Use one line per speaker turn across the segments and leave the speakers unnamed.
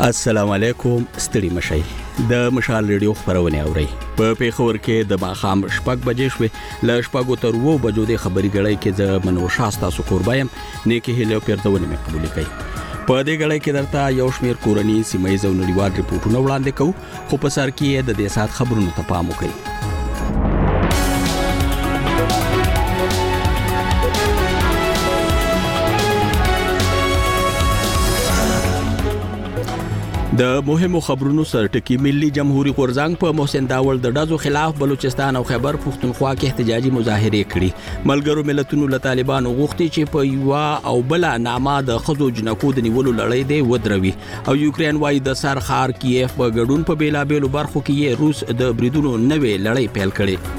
السلام علیکم ستړي مشي د مشال ریډیو خبرونه اوري په پیښور کې د ماخام شپږ بجې شوې ل شپږو تر 2 بجو د خبري غړې کې د منور شاستا سکوربایم نیکه هلو پیرتونه مې قبول کړي په دې غړې کې درته یو شمیر کورنی سیمایي او نړیوال ریپورتونه وړاندې کوو خو په سر کې د دې سات خبرونو ته پام وکړئ. د مهمو خبرونو سرټکی ملي جمهوریت غورځنګ په محسن داول د ډازو خلاف بلوچستان او خیبر پختونخوا کې احتجاجي مظاهره کړې. ملګرو ملتونو له طالبانو غوښتي چې په یو او بل نامه د خزو جنکو د نیولو لړۍ دی ودروي او یوکرين وايي د سرخار کیف په ګډون په بیلابېلو برخو کې روس د بریدونو نوې لړۍ پیل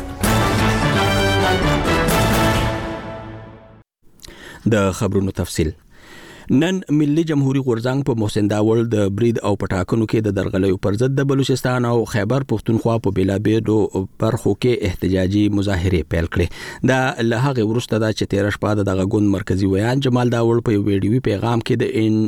کړې. د خبرونو تفصیل. نن ملي جمهوریت غورځنګ په محسن داول د برید او پټاکنو کې د درغلیو پر ضد د بلوچستان او خیبر پختونخوا په بیلابېلو برخو کې احتجاجي مظاهره پیل کړې. دا له هغه وروسته د 13 شپه د غون مرکزی ویان جمال داول په ویډیوي پیغام کې د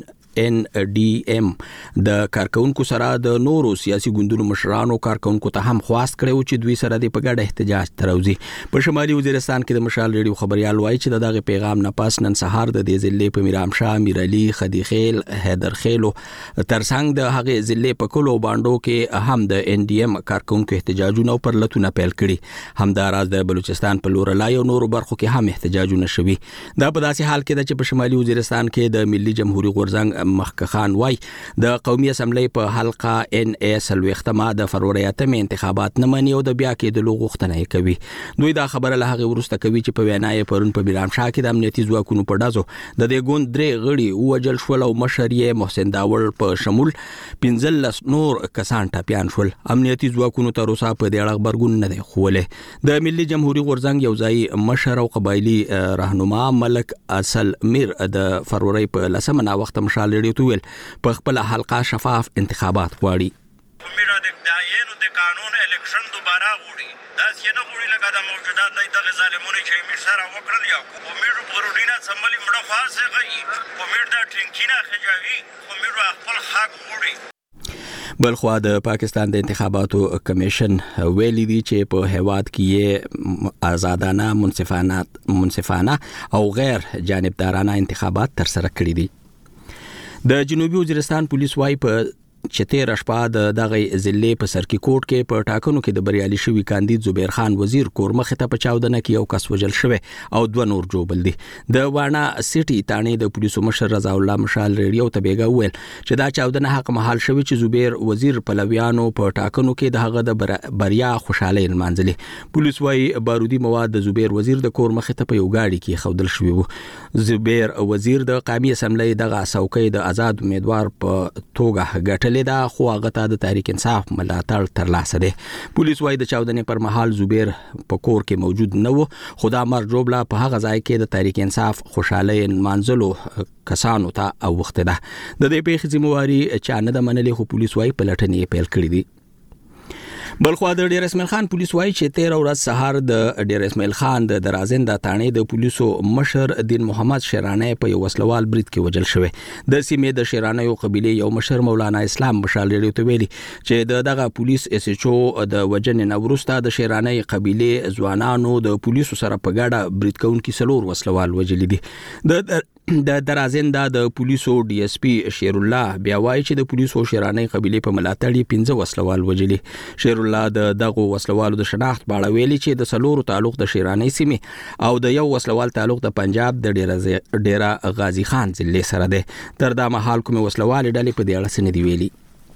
NDM د کارکونکو سره د نورو سیاسي ګوندونو مشرانو کارکونکو ته هم خواست کړو چې دوی سره د پګړه احتجاج تروزي. په شمالي وزیرستان کې د مشال ریډیو خبريال وایي چې دغه پیغام نه پاس نن سهار د دې ضلع په میرام شاه میرعلی خدیخیل حیدرخیل ترڅنګ د هغه ضلع په کلو باندو کې هم د NDM کارکونکو احتجاجونه پر لټونه پیل کړي. همداراز د بلوچستان په لورلای او نورو برخو کې هم احتجاجونه شوي. دا په داسې حال کې چې په شمالي وزیرستان کې د ملي جمهوریت غورځنګ مخکخان وای د قومي اسمبلی په حلقه NA سلوختمه د فروری اتمه انتخابات نه مني او د بیا کې د لوغښتنه کوي. دوی دا خبره له هغه ورسته کوي چې په وینای پرون په بیرام شاه کې د امنیتي ځواکونو په ډازو د دې ګوند درې غړي وجل شول او مشرې محسن داول په شمول 15 نور کسان ټاپیان شول. امنیتي ځواکونو تر اوسه په دې اړه خبرګون نه دی خوله. د ملي جمهوریت غورځنګ یو ځای مشر او قبایلی راهنما ملک اصل میر د فروری په لسمه وخت مشال تویل په خپل حلقه شفاف انتخابات غواړي.
میرا د دایانو د قانون الیکشن دوباره غوړي دا څنګه غوړي لکه د موجودات نه د ظالمونو چې میر سره وکړل یا کومیر پروډینا سملي مړه خاصه غي کومیر د ټینکینا خجاوي کومیر خپل حق غوړي. بلخوا د پاکستان د انتخاباتو کمیشن ویلي دی چې په هیواد کې آزادانه منصفانه او غیر جانبدارانه انتخابات تر سره کړي دي. د جنوبي وزیرستان پولیس وايي په 13 شپه د دغه ضلع په سرکی کوټ کې په ټاکنو کې د بریالي شوی کاندید زبیر خان وزیر کور مخه ته په چاودنه کې یو کس وجل شوی او 2 نور جوړل دي. د وانا سټي تانې د پولیسو مشر رضا الله مشال ریډیو ته بیګا ویل چې دا چاودنه حق محل شوی چې زبیر وزیر پلویانو په ټاکنو کې د هغه د بریا خوشاله منځلي. پولیس وايي بارودي مواد د زبیر وزیر د کور مخه ته په یو گاډي کې خودل شوی وو. زبیر وزیر د قومي اسمبلی دغه څوکۍ د آزاد امیدوار په توګه غټل دا خو هغه ته د تحریک انصاف ملاتړ ترلاسه ده. پولیس وايي د چاودنې پر مهال زبیر په کور کې موجود نه و. خدا مر جوبلا په هغه ځای کې د تحریک انصاف خوشاله منځلو کسانو ته او وخت ده. د دې پیښې ذمہواری چا نه د منلې خو پولیس وايي پلټنې پیل کړې دي. بلخوا د ډیر اسماعیل خان پولیس وايي چې 13 ورځ سهار د ډیر اسماعیل خان د درازنده تانې د پولیسو مشر دین محمد شیرانه په یو وسلوال برید کې وجل شوی. د سیمې د شیرانه یو قبيله یو مشر مولانا اسلام مشال ریډیو ته ویلي چې دغه پولیس SHO د وجن نورستا د شیرانه قبيله ځوانانو د پولیسو سره په ګډه برید کوونکي سلور وسلوال وجل دي. د درازنده د پولیسو DSP شیر الله بیا وایي چې د پولیسو شیرانه قبيله په ملاتړ 15 وسلوال وجلي. شیر الله دغه وسلوالو د شناخت باړه ویلي چې د سلور تعلق د شیرانه سیمه او د یو وسلوال تعلق د پنجاب د ډیرا غازی خان ضلع سره ده. تر دا مهال کوم وسلوال ډلې په دې اړه څه نه دی ویلي.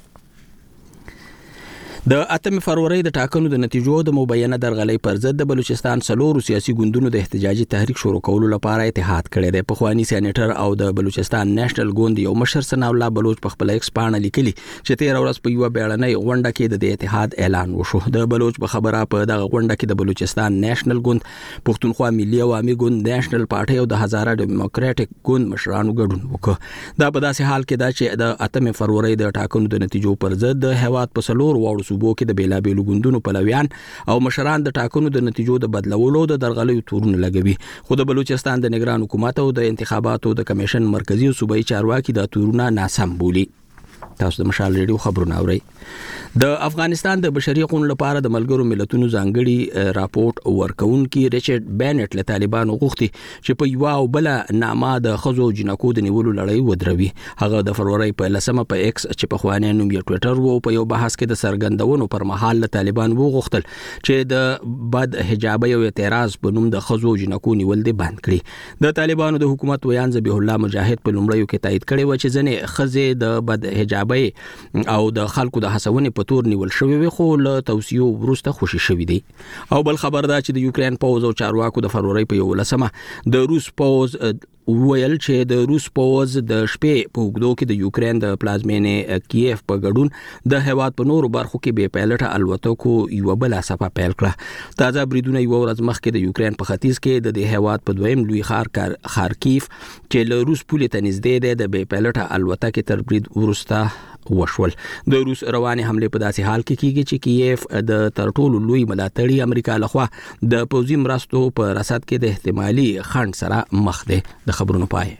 د 8 فروری د ټاکنو د نتیجو د مبینه درغلۍ پر ضد د بلوچستان سلورو سیاسي ګوندونو د احتجاجي تحریک شروع کولو لپاره اتحاد کړی دی. پخوانی سېنیټر او د بلوچستان نېشنل ګوند یو مشر ثنا الله بلوچ په خپل ایکس باندې لیکلي چې 13 ورځ په یو بیړنۍ غونډه کې د اتحاد اعلان وشو. د بلوچ په خبره په دغه غونډه کې د بلوچستان نېشنل ګوند، پښتونخوا ملي عوامي ګوند، نېشنل پارټي او د هزاره ډیموکراټک ګوند مشرانو ګډون وکړ. دا په داسې حال کې دا چې د 8 فروری د ټاکنو د نتیجو پر ضد د هیواد په سلور وړو صوبو کې د بیلابېلو ګوندونو پلویان او مشران د ټاکنو د نتیجو د بدلولو د درغلیو تورونه لګوي. خو د بلوچستان د نگران حکومت او د انتخاباتو د کمیشن مرکزی او صوبایي چارواکي د تورونه ناسم بولي.
تاسو د مشال ریډیو خبرونه اورئ. د افغانستان د بشري حقوقو لپاره د ملګرو ملتونو ځانګړي راپورټ ورکونکي ریچارډ بینټ له طالبانو غوښتي چې په یو او بل نامه د خزو جنکو د نیولو لړۍ ودروي. هغه د فروری په 10 په ایکس چې په خواني نوم یې ټوئیټر وو په یو بحث کې د سرګندونو پر مهال له طالبان وغوښتل چې د بد حجابي او اعتراض په نوم د خزو جنکو نیول دي بند کړي. د طالبانو د حکومت ویان ذبیح الله مجاهد په لومړیو کې تایید کړي و چې ځنې خزې د بد حجابي او د خلکو د حسونې په تور نیول شوی وي، خو له توصیو وروسته خوشي شوی دي. او بل خبر دا چې د یوکرين پوز او چارواکو د فروری په 11 د روس پوز ویل چې د روس پوز د شپې په وګړو کې د یوکرين د پلازمینې کیف په ګډون د هیواد په نورو برخو کې به پایلټه الوتکو یو بل صفه پیل کړه. تازه بریدونه یو ورځ مخکې د یوکرين په ختیځ کې د هیواد په دویم لوی ښار خارکیف چې له روس پولې ته نږدې دی د به پایلټه الوتکې تر برید وروسته وشول. د روس رواني حمله په داسې حال کې کیږي چې کیف د تر ټولو لوی ملاتړي امریکا لخوا د پوځي مرستو په رصد کې د احتمالي خنډ سره مخ دی. د خبرونو پای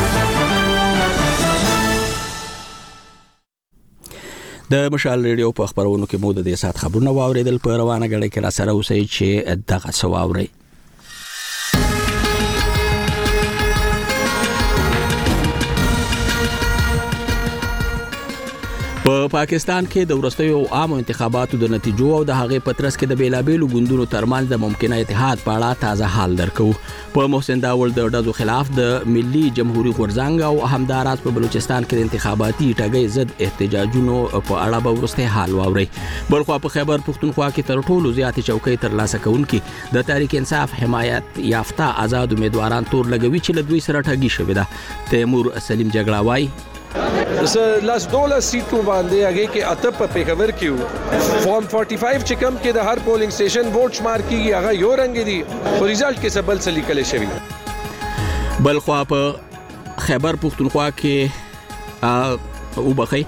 د مشال ریډیو په خبرونو کې مو د دې سات خبرونه واوریدل. په روانه غړي کې را سره اوسئ چې دغه سواوري. په پاکستان کې د ورستیو عام انتخاباتو د نتیجو او د هغې پترس کې د بیلابېلو ګوندونو ترمنځ د ممکنه اتحاد په اړه تازه حال درکو. په محسن داول د ډزو خلاف د ملي جمهوریت غورځنګ او همداراز په بلوچستان کې د انتخاباتي ټګۍ ضد احتجاجونو په اړه به ورسته حال واوري. بلخو په خیبر پښتونخوا کې تر ټولو زیاتې چوکۍ ترلاسه کوونکي د تحریک انصاف حمایت یافته آزاد امیدواران تور لګوي چې له دوی سره ټګي شوې ده. تیمور سلیم جګړاوای
لاس 12 سیټو باندې هغه کې اته په پیښور کې فارم 45 چې کم کې د هر پولینګ سټیشن ووټ شمار کیږي هغه یو رنګ دي خو ریزلټ کې سبل څه لیکل شوی.
بلخو په خیبر پښتونخوا کې او بخي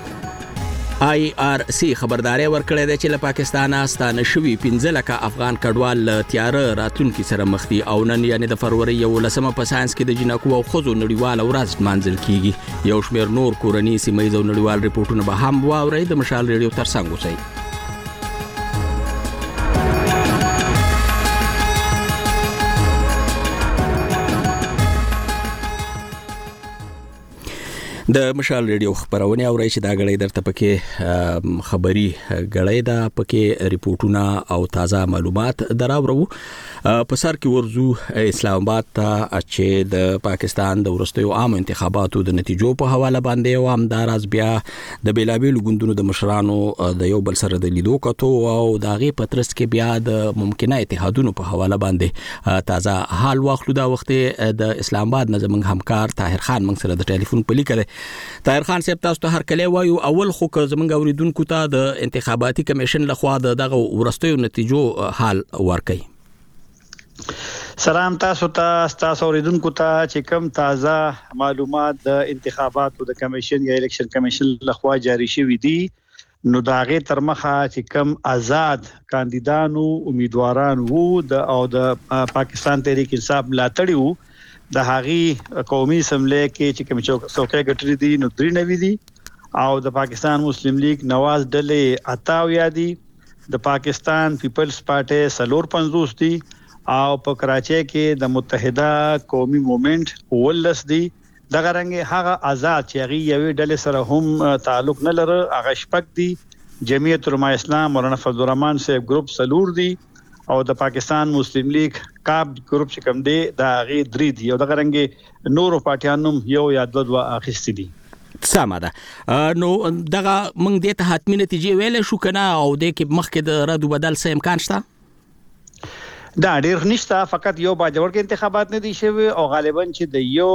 IRC خبرداري ورکړې ده چې له پاکستان ستانه شوی 15 لک افغان کډوال تیار راتلونکي سره مخ دي او نن یعنی د فروری 11 په ساينس کې د جنکو او خزو نړیوال ورځ منځل کیږي. یو شمېر نور کورنی سیمې او نړیوال ریپورتونه به هم واوري. د مشال ریډیو ترڅنګ اوسئ. د مشال ریډیو خبرونه اورئ چې دا غړې درته پکې خبري غړې دا پکې ریپورتونه او تازه معلومات دراوړو. په سر کې ورزو اسلام آباد ته چې د پاکستان د ورستیو عام انتخاباتو د نتیجو په حواله باندې او همداراز بیا د بیلابېلو ګوندونو د مشرانو د یو بل سره د لیدو کتو او د هغې پترس کې بیا د ممکنه اتحادونو په حواله باندې تازه حال واخلو. دا وخت د اسلام آباد نه زموږ همکار طاهر خان موږ سره د ټلیفون په لیکل. طاهر خان صاحب تاسو ته هر کله وایو اول خو که زمونږ اوریدونکو ته د انتخاباتي کمیشن لخوا دغه ورستیو نتیجو حال ورکړي.
سلام تاسو اوریدونکو ته چې کوم تازه معلومات د انتخاباتو د کمیشن یا الیکشن کمیشن لخوا جاری شوی دي نو داغه تر مخه چې کوم آزاد کاندیدانو امیدواران وو د پاکستان تحریک انصاف ملاتړي وو د هغې قومي اسمبلی کې چې کوم څوکۍ ګټلې دي نو 93 دي او د پاکستان مسلم لیگ نواز ډلې 58 دي، د پاکستان پیپلز پارټي 54 دي او په کراچۍ کې د متحده قومي موومېنټ 19 دي. دغه رنګ هغه آزاد چې هغه یوې ډلې سره هم تعلق نه لري هغه شپږ دي. جمعیت علماء اسلام مولانا فضل الرحمن صاحب ګروپ 4 دي او د پاکستان مسلم لیگ کاب ګروپ چې کوم دی دا غي 3 دي او دغه رنګ نورو پارټیانو یو یا دوه اخیستي دي.
سمه ده. نو دغه موږ د ته حتمی نتیجې ویل شو کنه او د کې مخکې د رد بدل څه امکان شته؟
دا ډیر نشته، فقط یو باجوړ کې انتخابات نه دي شوی او غالبا چې د یو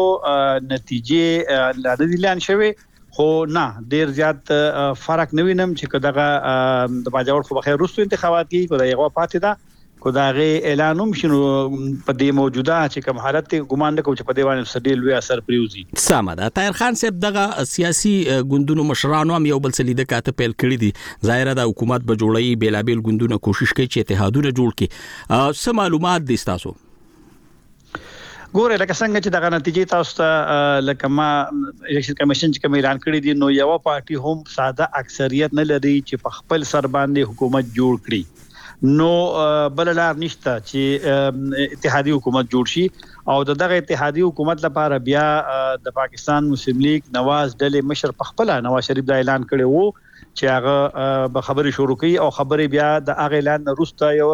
نتیجې لاندې اعلان شوی خو نه ډیر زیات فرق نه وینم چې دغه د باجوړ خو بخیر رسو انتخابات کې کو دا یو پاتې ده کو دا غي اعلانوم شنو په دې موجوده چې کوم حالت ګمان نه کوم چې په دې باندې سړي لوی اثر پریوزي.
سمه ده. طاهر خان صاحب دغه سیاسي ګوندونو مشرانو هم یو بل څه لیده کاته پیل کړی دي، ظاهره د حکومت به جوړي بیلابل ګوندونه کوشش کوي چې اتحادونه جوړ کړي. څه معلومات دي تاسو؟
ګوره لکه څنګه چې دغه نتیجې تاسو ته لکه ما الیکشن کمیشن چې کوم اعلان کړی دی نو یو پارټي هم ساده اکثریت نه لري چې په خپل سر باندې حکومت جوړ کړي نو بل لار نشته چې اتحادی حکومت جوړ شي او دغه اتحادی حکومت لپاره بیا د پاکستان مسلم لیگ نواز ډلې مشر په خپل نواز شریف دا اعلان کړی وو چې هغه به خبري شروع کړي او خبري بیا د هغه اعلان وروسته یو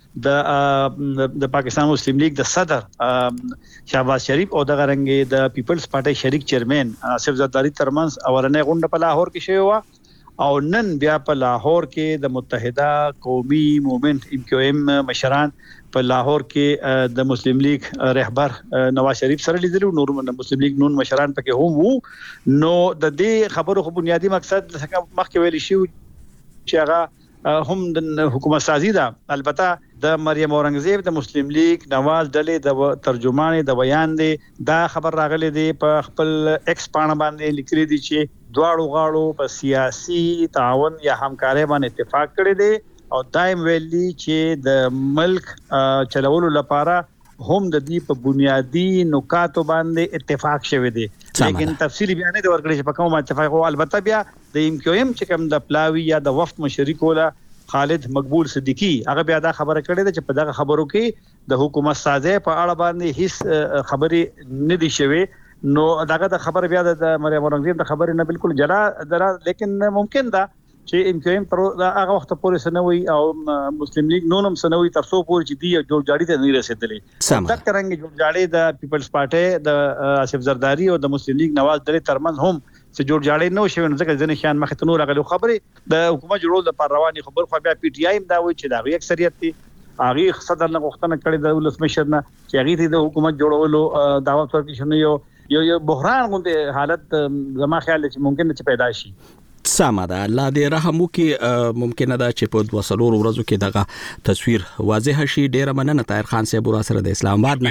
ورځ د پاکستان مسلم لیگ د صدر شهباز شریف او د غرنګ د پیپلز پارټي شریک چیرمن آصف زرداری ترمنځ اورنه غونډه په لاهور کې شوی و او نن بیا په لاهور کې د متحده قومي موومنت MQM مشران په لاهور کې د مسلم لیگ رهبر نواز شریف سره لیدل نور مسلم لیگ نون مشران پکې هم وو نو د دې خبرو خو بنیادی مقصد مخکې ویل شي چې هغه هم د حکومت سازي ده البته د مریم اورنګزیب د مسلم لیگ نواز ډلې د ترجمان د بیان دی دا خبر راغلی دی په خپل ایکس پاڼه باندې لیکلي دي چې دواړو غاړو په سیاسي تعاون یا همکارۍ باندې اتفاق کړی دی او دایم ویلي چې د ملک چلولو لپاره هم د دې په بنیادی نکاتو باندې اتفاق شوی دی لیکن تفصیلی بیان نه ورکړي چې په کومه اتفاق او البته بیا د MQM چې کوم د پلاوی یا د وفد مشرک ولا خالد مقبول صدیقی هغه بیا دا خبره کړې ده چې په دغه خبرو کې د حکومت سازي په اړه باندې هیڅ خبري نه دي شوی نو داغه د خبر بیا د مریم اورنګزیب د خبر نه بالکل جلا درا لیکن ممکن ده چې MQM تر هغه وخت پورې سنوي او مسلم لیگ نونم سنوي تر څو پورې چې دی جوړ جاړي ته نه رسیدلې تک ترنګ جوړ جاړي د پیپلز پارټي د آصف زرداری او د مسلم لیگ نواز ډلې ترمنځ هم چې جوړ جاړي نو شوی نو ځکه ځنې شان مخ ته نور غلو خبره د حکومت جوړول د پر رواني خبر خو بیا PTI دا وایي چې دا اکثریت دي هغه صدر نه غوښتنه کړې د ولس مشر نه چې هغه د حکومت جوړولو دعوت ورکړي شنو یو بحران غونډه حالت زما خیال چې ممکن چې پیدا شي
سمه ده الله دې رحم وکړي ممکنه ده چې په 2 ورځو کې دغه تصویر واضح شي ډیره مننه طاهر خان صاحب سره د اسلام آباد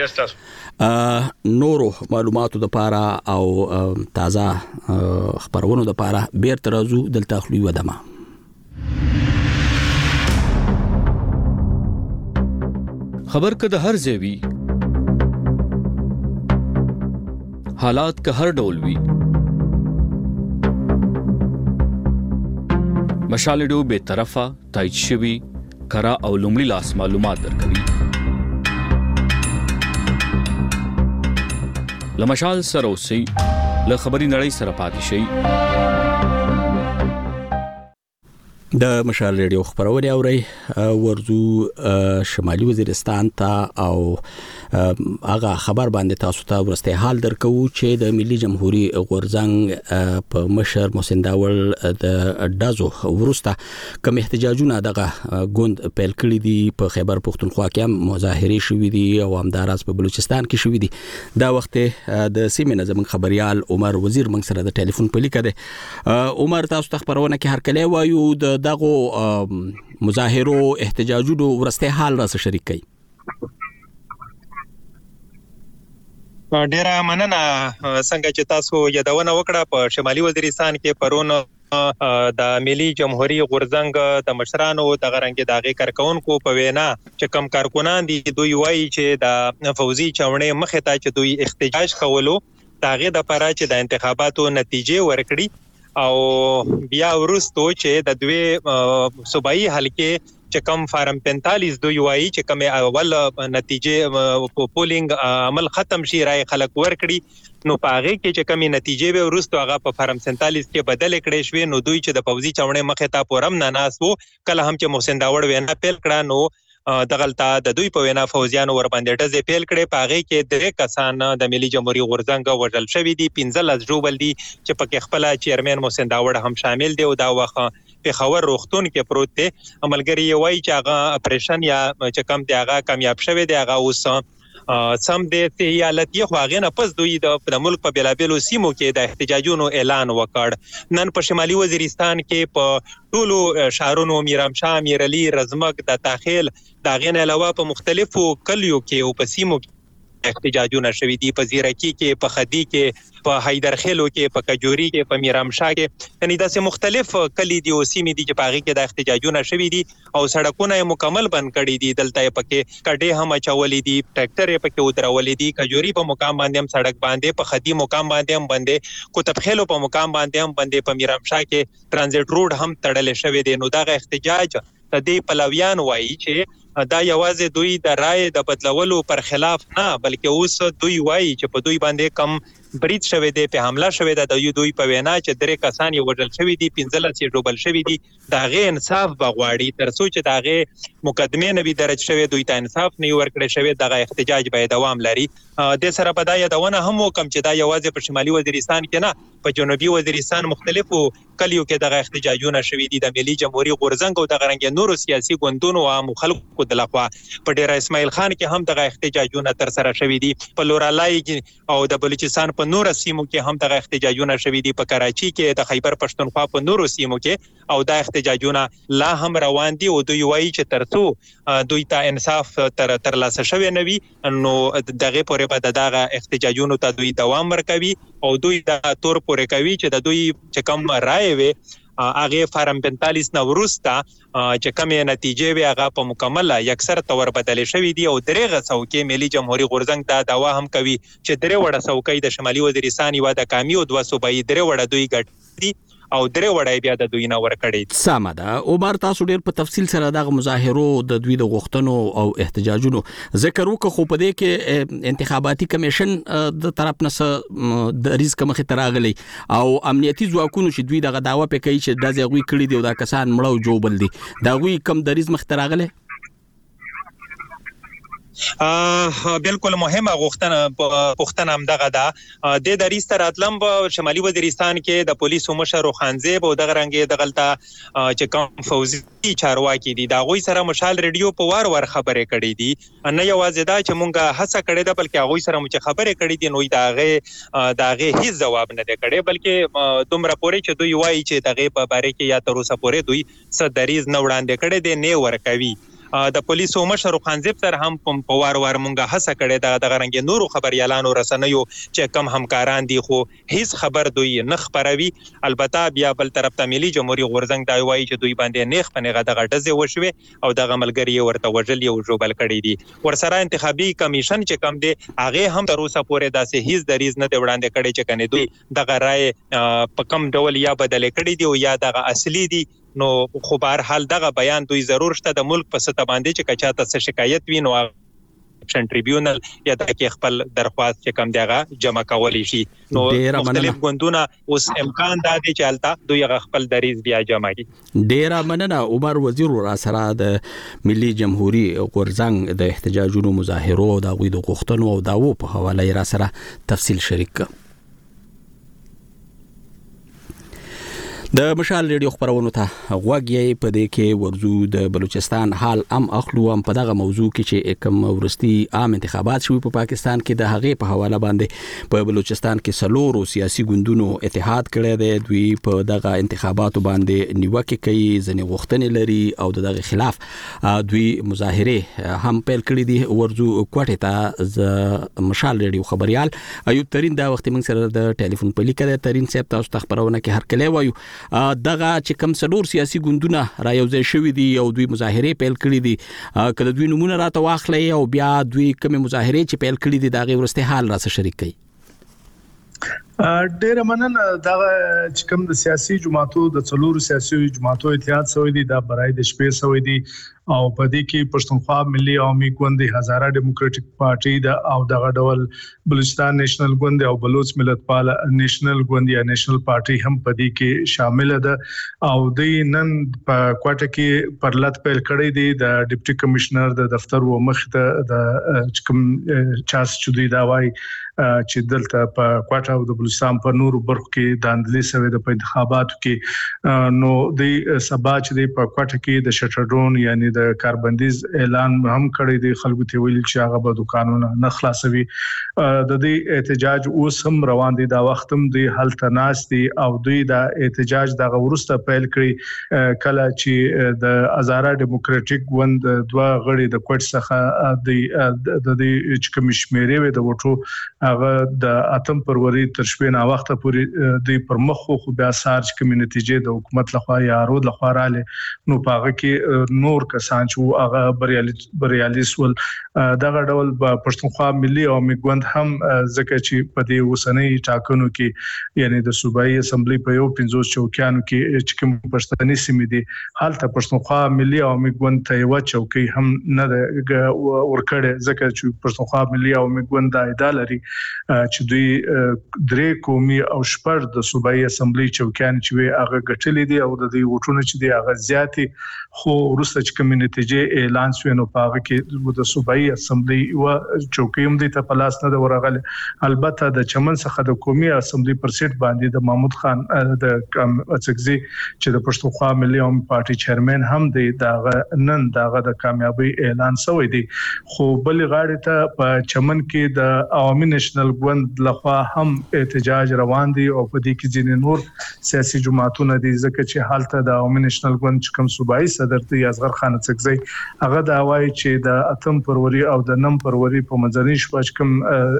نه نورو معلوماتو لپاره او تازه خبرونو لپاره بیرته راځو دلته خلوی ودمه
خبر کده هر ځای حالات که هر ډول وي مشالډو به طرفه تایید شوی کرا او لومړی لاس معلومات درکوي لمشال سره اوسئ له خبري نړۍ سره پاتې شئ
د مشال ریډیو خبرونه اوري ورزو شمالي وزیرستان ته او هغه خبر باندې تاسو ته ورسته حال درکو چې د ملي جمهوریت غورځنګ په مشر محسن داول د دازو ورسته کوم احتجاجونه دغه غوند پیل کړی دي په خیبر پختونخوا کې مظاهره شوې دي او همداراز په بلوچستان کې شوې دي دا وخت د سیمه نظم خبريال عمر وزیر منګ سره د ټلیفون په لیکه ده عمر تاسو ته خبرونه کې هر کله وایو د دغه مظاهرو احتجاجونو ورسته حال را سره شریک کړي
ډیره مننه څنګه چې تاسو یادونه وکړه په شمالي وزیرستان کې پرون د ملي جمهوریت غورځنګ د مشرانو د غرنګ داغه کارکونکو په وینا چې کم کارکونان دي دوی وایي چې د فوزي چاونې مخه ته چې دوی احتجاج کولو داغه د لپاره چې د انتخاباتو نتیجې ورکړي او بیا ورستو چې د دوی صوبایي حلقې چې کم فارم 45 دوی وایي چې کم اول نتیجې پولینګ عمل ختم شي راي خلک ورکړي نو پاغه کې چې کمی نتیجې به ورستو هغه په فارم 47 کې بدل کړي شوی نو دوی چې د فوزي چاونې مخه ته پورم نه ناس وو کله هم چې محسن داوړ وینا پیل کړه نو دغلطه د دوی په وینا فوزیانو ور باندې ټزې پیل کړي پاغه کې درې کسان د ملي جمهوریت غورځنګ وژل شوی دي 15 جوړبل دي چې پکې خپل چیرمن محسن داوړ هم شامل دي او دا وخت په خبر روختون کې پروت دي عملګری وایي چې هغه اپریشن یا چې کم دی هغه کامیاب شوی دی هغه اوس سم د حالت یو هغه نه پس دوی د ملک په بلابلو سیمو کې د احتجاجونو اعلان وکړ نن په شمالي وزیرستان کې په ټولو شهرونو میرامشاه میرعلی رزمک د تاخیل دا غین علاوه په مختلفو کلیو کې او په سیمو احتجاجونه شوي دي په زیرکی کې په خدي کې په حیدرخیلو کې په کجوري کې په میرامشاه کې یعنی داسې مختلف کلی دي او سیمې دي چې په هغه کې د احتجاجونه شوي دي او سړکونه مکمل بند کړي دي دلته پکې کډې هم چولې دي ټریکټر پکې ودرولې دي کجوري په مقام باندې هم سړک باندې په خدي مقام باندې هم باندې کوتبخیلو په مقام باندې هم باندې په میرامشاه کې ترانزیت روډ هم تړل شوی دی نو دا احتجاج د دې پلویان وایي چې دا یوازې دوی د رائے د بدلولو پر خلاف نه بلکې اوس دوی وایي چې په دوی باندې کم برید شوی دی په حمله شوی دی د دوی په وینا چې درې کسان یې وژل شوی دي 15 یې ډوبل شوی دي دا غي انصاف بغواړي تر څو چې دا غي مقدمه نه وي درج شوی دوی ته انصاف نه ورکړي شوی دغه احتجاج باید دوام لري د سره په دایه دونه هم وکم چې دا یوازې په شمالي وزیرستان کې نه په جنوبي وزیرستان مختلفو کلیو کې دغه احتجاجونه شوی دي د ملي جمهوریت غورځنګ او د غرنګ نورو سیاسي ګوندونو او خلکو د لخوا په ډیره اسماعیل خان کې هم دغه احتجاجونه تر سره شوی دي په لورالای او د بلوچستان په نور سیمو کې هم دغه احتجاجونه شوی دي په کراچي کې د خیبر پښتونخوا په نورو سیمو کې او دا احتجاجونه لا هم روان دي او دوی وایي چې ترڅو دوی ته انصاف تر لاسه شوی نه وي نو دغه پورې به دغه احتجاجونو ته دوی دوام ورکوي او دوی د تور پورې کوي چې د دوی چې کوم رائے وي هغه فارم 45 نو ورسته چې کومه نتیجې وي هغه په مکمله یکسر تور بدل شوی دی او درېغه څوکۍ ملي جمهوریت غورځنګ دا داوا هم کوي چې درې وړه څوکۍ د شمالي وزیرستان یو د کامی او 200 صوبایي درې وړه دوی ګټ دي او درې وړه بیا د دوی نه ورکړي
سامده عمر تاسو ډیر په تفصیل سره دغه مظاهرو د دوی د غوښتنو او احتجاجونو ذکر وکړو خو په دې کې انتخاباتي کمیشن د طرف نه د ریسک مخې تراغلي او امنیتي ځواکونو چې دوی دغه داوا پکې چې د زغوي کړی دی او دا کسان مړو جوړبل دي دا غوي کم د ریسک مخې تراغلي
بالکل مهمه غوښتنه هم دغه ده د دریس تر اتلم په شمالي وزیرستان کې د پولیسو مشر خانزیب او دغه رنګ دغلطه چې کوم فوزي چارواکي دي دا غوي سره مشال ریډیو په وار خبرې کړې دي نه یوازې دا چې مونږه هڅه کړې ده بلکې غوي سره مونږ خبرې کړې دي نو داغه هیڅ جواب نه دی کړی بلکې دومره پورې چې دوی وایي چې دغه په باره کې یا تر اوسه پورې دوی څه دریز نه وړاندې کړي دي نه ورکوي د پولیسو مشر خانزیب سره هم په وار مونږه هڅه کړې ده د غرنګ نورو خبريالانو رسنیو چې کم همکاران دي خو هیڅ خبر دوی نه خبروي البته بیا بل طرف ته ملي جمهوریت غورځنګ دا وایي چې دوی باندې نیخ پنهغه دغه ډزې وشوي او دغه ملګری ورته وجل یو جوبل کړی دي ورسره انتخابي کمیشن چې کم دي هغه هم تر اوسه پورې داسې هیڅ دریز نه دی وړاندې کړی چې کنه دوی دغه رائے په کم ډول یا بدل کړی دی او یا دغه اصلي دي نو خو بهر حال دغه بیان دوی ضرور شته د ملک په سطح باندې چې کچاته څه شکایت وي نو اکشن ټریبیونل یا د خپل درخواست چې کم دیغه جمع کولی شي نو مختلف ګوندونه اوس امکان دا دی چې البته دوی خپل دریز بیا جمع کړي
ډیر مننه عمر وزیر را سره د ملي جمهوریت غورځنګ د احتجاجونو مظاهرو د غوي د غوښتنو او داوو په حواله را سره تفصیل شریک د مشال ریډیو خبرونو ته غوږی په دې کې ورزو د بلوچستان حال ام اخلو هم په دغه موضوع کې چې کوم ورستي عام انتخابات شوي په پاکستان کې د هغه په حواله باندې په بلوچستان کې سلورو سیاسي ګوندونو اتحاد کړی دی دوی په دغه انتخاباتو باندې نیوکه کوي ځنې غوښتنې لري او دغه خلاف دوی مظاهره هم پیل کړی دي ورزو کوټه ته مشال ریډیو خبريال ایوب ترين دا وخت موږ سره د ټلیفون په لیکه د ترين صاحب تاسو ته خبرونه کې هر کله وایو دغه چې کوم څلور سیاسي ګوندونه را یوځای شوي دي او دوی مظاهره پیل کړي دي کله دوی نمونه راته واخلي او بیا دوی کوم مظاهره چې پیل کړي دي دغه ورسته حال را سره شریک کړي
ډېر مننه دا چې کوم د سیاسي جماعتو د څلورو سیاسي جماعتو اتحاد سوی دي دا برای د شپې سوی دي او په دې کې پښتونخوا ملي عوامي ګوند هزاره ډیموکراټک پارټي دا او دغه ډول بلوچستان نېشنل ګوند او بلوچ ملت پال نېشنل ګوند یا نېشنل پارټي هم په دې کې شامل ده او د نن په کوټه کې پرلط پیل کړی دی د ډیپټي کمشنر د دفتر و مخ ته د کوم چاس چودي دا وای چې دلته په کوټه او د بلوچستان په نورو برخو کې د اندلې سوي د انتخاباتو کې نو د سبا چې په کوټه کې د شټډون یعنی د کاربندیز اعلان هم کړی دی خلکو ته ویل چې هغه به دکانونه نه خلاصوي د دې احتجاج اوس هم روان دي دا وخت هم د حالت ناس دي او دوی د احتجاج د ورسته پیل کړی کله چې د ازاره ډیموکراټیک ګوند دوه غړي د کوټ څخه د کمیشمېري و د وټو هغه د اتم فروری تر شپې نه وخت پورې د پرمخ خو بیا سارج کمیونټي د حکومت لخوا یا رود لخوا رااله نو پاغه کې نور کسان چې هغه بریالي سول دغه ډول پښتونخوا ملي او میګوند هم ځکه چې په دې وسنۍ ټاکنو کې یعنی د صوبایي اسمبلی په یو 50 چوکیانو کې چې کوم پښتني سیمې دي حالت پښتونخوا ملي او میګوند ته یو چوکي هم نه ورکړي ځکه چې پښتونخوا ملي او میګوند د اداري چې دوی درې قومي او شپږ د صوبایي اسمبلی چوکیان چې هغه غټلې دي او د دې وټونو چې دی هغه زیاتي خو وروسته چې کمیونټي اعلان شوی نو پاغه کې د صوبایي اسمبلی او چوکي هم د تپلاس نه ورغله البته د چمن څخه د قومي اسمبلی پر سیټ باندې د محمود خان د اڅکزي چې د پښتونخوا ملي عوامي پارټي چیرمن هم دی دغه نن دغه د کامیابی اعلان شوی دی خو بل غاړه ته په چمن کې د عوامي نېشنل ګوند لخوا هم احتجاج روان دي او په دې کې ځینې نور سیاسي جماعتونه دي ځکه چې حالت د عوامي نېشنل ګوند چې کوم صوبایي صدر دی اصغر خان اڅکزي هغه دا وایي چې د اتم فروری او د 9 فروری په منځنۍ شپه کوم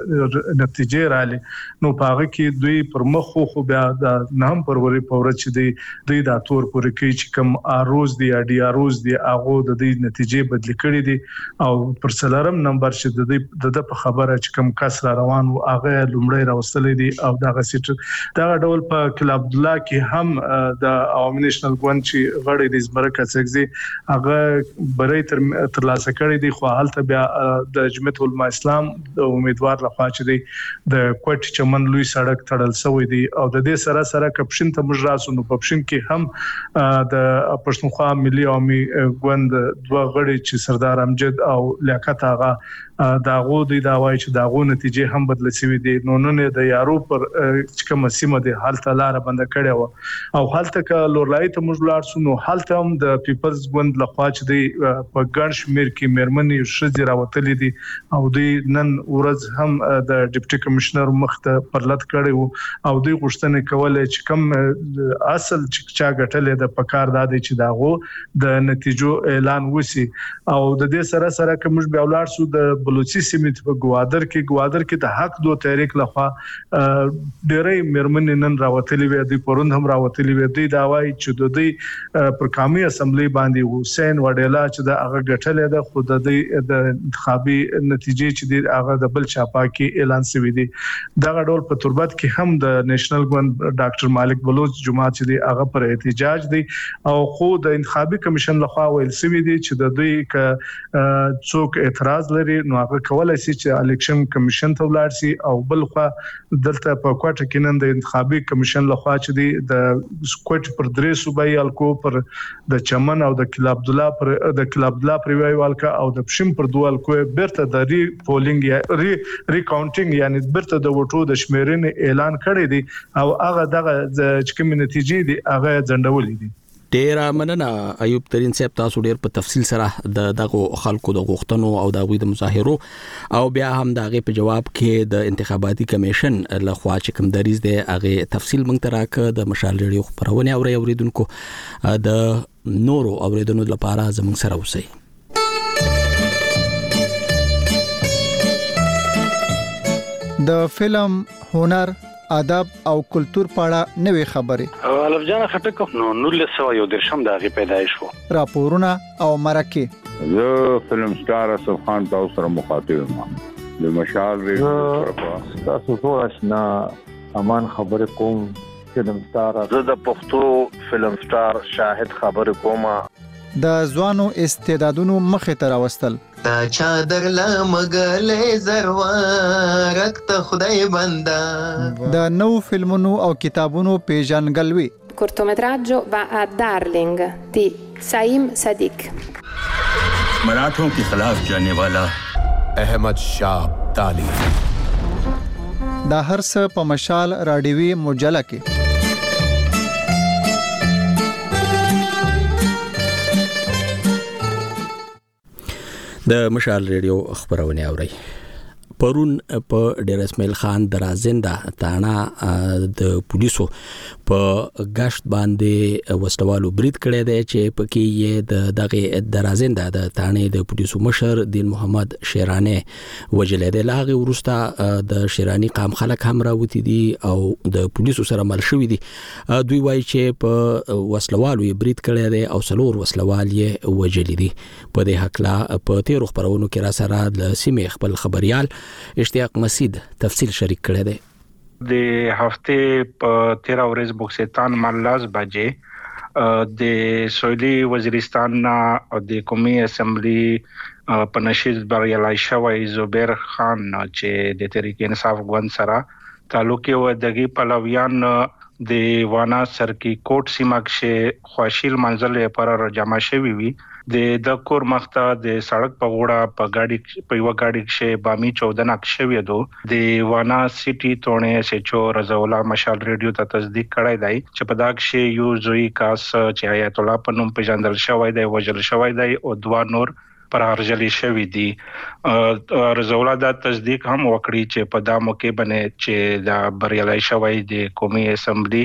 نتیجې رااله نو پاغه کې دوی پر مخ خو بیا د 9 فروری په ورځ چې دوی د تور پورې کې چې کوم اروز دی اډي اروز دی هغه د دې نتیجې بدل کړې دي او پر سلرم نمبر چې د په خبره چې کوم کس را روان او هغه لومړی راوستلې دي او دغه سیټ دا ډول په کلب عبد الله کې هم د عوامي نېشنل ګوند چې غړي د زمرکه څخه هغه بری تر لاسه کړی دی خو حالت بیا د جمعیت العلماء اسلام د امیدوار لخوا چې دی د کوټ چمن لوی سړک تړل شوی دی او د دې سره کپشن ته موږ راسو نو پپشن کې هم د پښتونخوا ملي عوامي ګوند دوه غړي چې سردار امجد او لیاقت آغا داغو دی دا وایي چې داغو نتیجې هم بدل شوی دي نو نه د یارو پر کوم سیمه دی حالت لار بند کړي و او حالت ک لورلای ته موږ لار سونو حالت هم د پیپلز ګوند لخوا چې دی په ګڼ شمیر کې مېرمنې شذ راوتلې دي او دوی نن ورځ هم د ډیپټي کمشنر مخ ته پرلط کړي وو او دوی غوښتنه کوله چې کوم اصل چا غټلې د پکار دادې چې داغو د نتیجو اعلان وسی او د دې سره کوم بیا ولار سو د بلوچستان سیمې په ګوادر کې د حق دو تحریک لخوا ډېرې مېرمنې نن راوتلې وې د پروند هم راوتلې وې د داوای چې د دې پر قومي اسمبلی باندې حسین وډیلا چې د هغه غټلې د خود د انتخابي نتیجې چې د هغه د بل چاپا کې اعلان شوی دی دغه ډول په تربت کې هم د نېشنل ګوند ډاکټر مالک بلوچ جماعت چې د هغه پر احتجاج دی او خو د انتخابي کمیشن لخوا ویل شوی دی چې د دوی ک څوک اعتراض لري نو هغه کولای شي چې الیکشن کمیشن ته ولاړ شي او بل خو دلته په کوټه کې نن د انتخابي کمیشن لخوا چې دی د کوټ پر درې صوبایي الکو پر د چمن او د کلاب عبد الله پر ویوالکا او د پښم پر دوه الکو برته د ری پولینګ یا ری کاونټینګ یعنی برته د وټو د شمیرنې اعلان کړی دی او هغه دغه چې کوم نتیجې دی هغه ځندولې دي
ډیر مننه ایوب ترين صاحب تاسو ډیر په تفصیل سره دغه خلکو د غوښتنو او د مظاهرو او بیا هم دغه په جواب کې د انتخاباتي کمیشن لخوا چې کوم دریز دی هغه تفصیل مونږ تراکه د مشال ریډیو خبرونه اوریدونکو د نورو اوریدونکو لپاره زموږ سره اوسئ
د فلم هنر ادب او کلچر پاړه نوې خبرې
الف جان خټک نو 1913 د غي پیدایش وو
راپورونه او مرکه
زه فلم سٹار اسف خان تاسو سره مخاطب یم د مشال ریډیو
تاسو ټول آشنا امان خبر کوم فلم سٹار
زه د پښتو فلم سٹار شاهد خبر کوم
د ځوانو استعدادونو مخه ته راوستل
تا چادر لمغلې زروارک ته خدای بندا
د نو فلمونو او کتابونو پیژنګلوي
cortometraggio va a Darling di Saim Sadiq
मराठों के खिलाफ जाने वाला
अहमद शाह ताली
دا هرڅه په مشال راډیوي مجله کې
د مشال ریډیو خبرونه اوري. پرون په ډیر اسماعیل خان درازنده تاڼه د پولیسو په غشت باندې وسلوالو برید کړی دی چې پکې یې د دغه درازنده د تاڼې د پولیسو مشر دین محمد شیرانی وجل دی. لاغه ورسته د شیرانی قام خلک هم راوتی دي او د پولیسو سره مل شوی دي. دوی وایي چې په وسلوالو یې برید کړی دی او څلور وسلوال یې وجل دي. په دې حق لا په تیر خبرونو کې را سره د سیمې خپل خبريال اشتیاق مسید تفصیل شریک کړی دی.
د هفته په 13 ورځ بوکستان مالاز بجې د سویلي وزیرستان د قومي اسمبلی په نشید بریالای شوی زبیر خان چې د تحریک انصاف ګوند سره تعلق و دغه پلویان د وانا سرکی کوټ سیمه کې خوشیل منزل پر جمع شوی وي. د کور مخته د سړک په وړه په گاډي په یو گاډي کې بامي 14 شوی دو د وانا سټي تونه سچو رضاولا مشال ریډیو ته تصدیق کړای دی چې په داک شی یو زوی کاس چې آیت الله پنوم په جندل شوی دی وجل شوی دی او دوا نور پر ارجلی شوی دی. رضاولا دا تصدیق هم وکړي چې په دا موقع باندې چې دا بریالای شوی دی قومي اسمبلی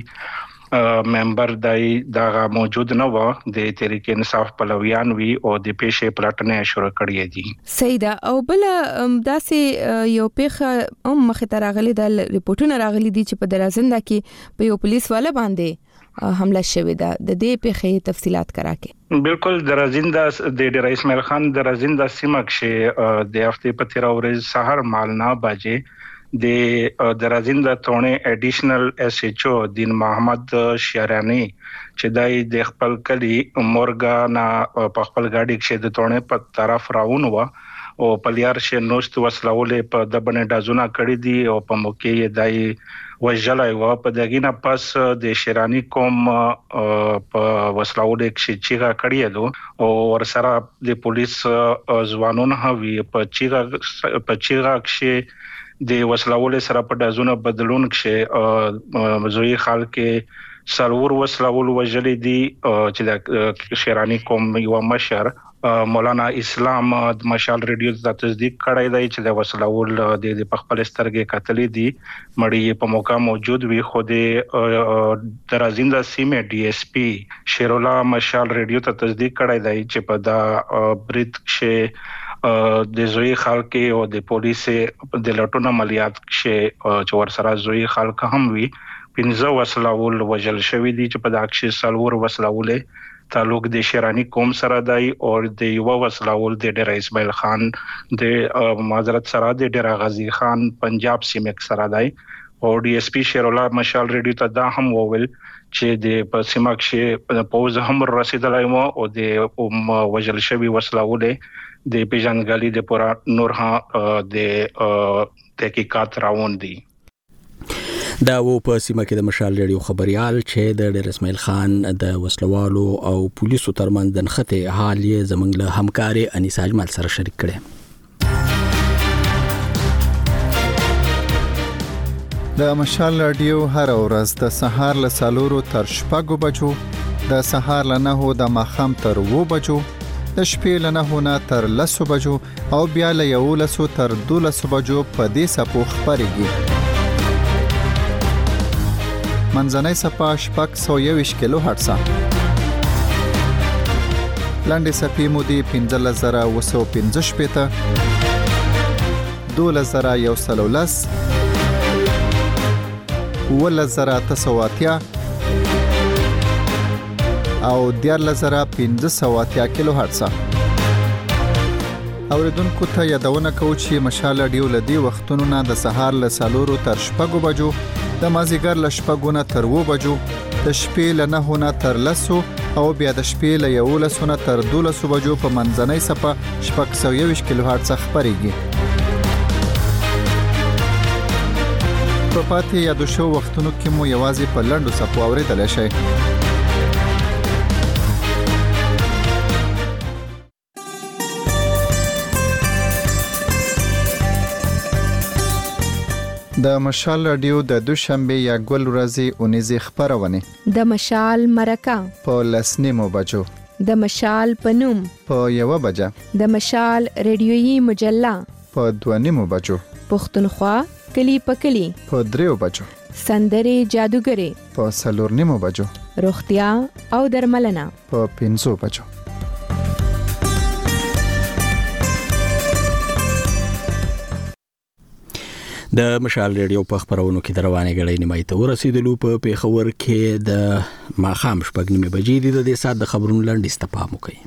ممبر دای دا موجود نه و د تحریک انصاف پلویان وی او د پیښې پلټنې شروع کړې دي.
سیدا او بل داسې یو پیښه مخه ترغلي د ریپورتونو راغلي دي چې په درازنده کې په یو پولیس والا باندې حمله شوې ده. د دې پیښې تفصيلات کراکې.
بالکل درازنده د ډیر اسماعیل خان درازنده سیمه کې د هفته په 13 ورځ سحر مالنا بجې د درازنده تونه اډیشنل اس ایچ او دین محمد شیرانی چې دای د خپل کلی مورګانا په خپل گاډي کې د تونه په طرف راون و او پلیار شه نوست وسلولې په دبنه دازونه کړې دي او په موقع یې دای وجلای و په دغینه پس د شیرانی کوم په وسلولې کې چیغه کړې دو او ورسره د پولیس ځوانون هوی په چیغه کې د وسلوال سره په دازونه بدلون کې زوی خال کې سرور وسلوال وجلې دي چې د شیرانی کوم یو مشر مولانا اسلام د مشال ریډیو ته تصدیق کړی دی چې د وسلوال د خپل سترګې قتلې دي مړی په موقع موجود وي. خو د درازنده سیمه ډي اس پی شیرولا مشال ریډیو ته تصدیق کړی دی چې په دا برید کې د زوی خلک او د پولیس د لټون عملیات کې چې ورسره زوی خلک هم وي 15 وسلوال وجل شوی دي چې په داکشي سلور وسلوالې تعلق د شیرانی قوم سره دی او د یو وسلوال د ډیر اسماعیل خان د معذرت سره د ډیر غازی خان پنجاب سیمه سره دی او ډي اس پی شیرولا مشال ریډیو ته دا هم وویل چې د پسیمه کې پوز هم رسیدلای مو او د وجل شوی وسلوالې د پیژنګالي د پورا نورها د تحقیقات راوون دي.
دا و په سیمه کې د مشال ریډیو خبريال چې د ډیر اسماعیل خان د وسلوالو او پولیسو ترمنځ د نخته حال یې زمنګ له همکاري انیس اجمل سره شریک کړي.
د مشال رادیو هر ورځ د سهار له 4 تر 6 بجو، د سهار له 9 د ماخام تر 2 بجو، د شپې له 9 تر 10 بجو او بیا له 11 تر 12 بجو په دې سپو خبرېږي. منځنۍ صفه 621 کیلو هرتز. لاندې صفې مودې 15915 12110 11980 او 14580 کیلو هرتز. اوریدونکو ته یادونه کوو چې مشال رادیو لدی وختونو نه د سهار له 4 تر 6 بجو، د مازیګر له 6 تر 2 بجو، د شپې له 9 تر 10 او بیا د شپې له 11 تر 12 بجو په منځنۍ صفه 621 کیلو هرتز خبرېږي. په پاتې یادو شو وختونو کې مو یوازې په لنډو صفو اورېدلی شئ. د مشال رادیو د دوشنبه یا ګل ورځې اونیزه خبرونه
د مشال مرکه
په لسنیمو بجو
د مشال پنوم
په 1 بجه
د مشال ریډیویي مجله
په 2 بجو
پښتونخوا کلی په کلی
په 3 بجو
سندري جادوګری
په 4 بجو
روغتیا او درملنه
په 5 بجو.
د مشال ریډیو په خبرونو کې روانه غړې نیمه ته ورسېدلو په پیښور کې د ماخام شپږ نیمه بجې د سات د خبرونو لاندې ستپام وکړي.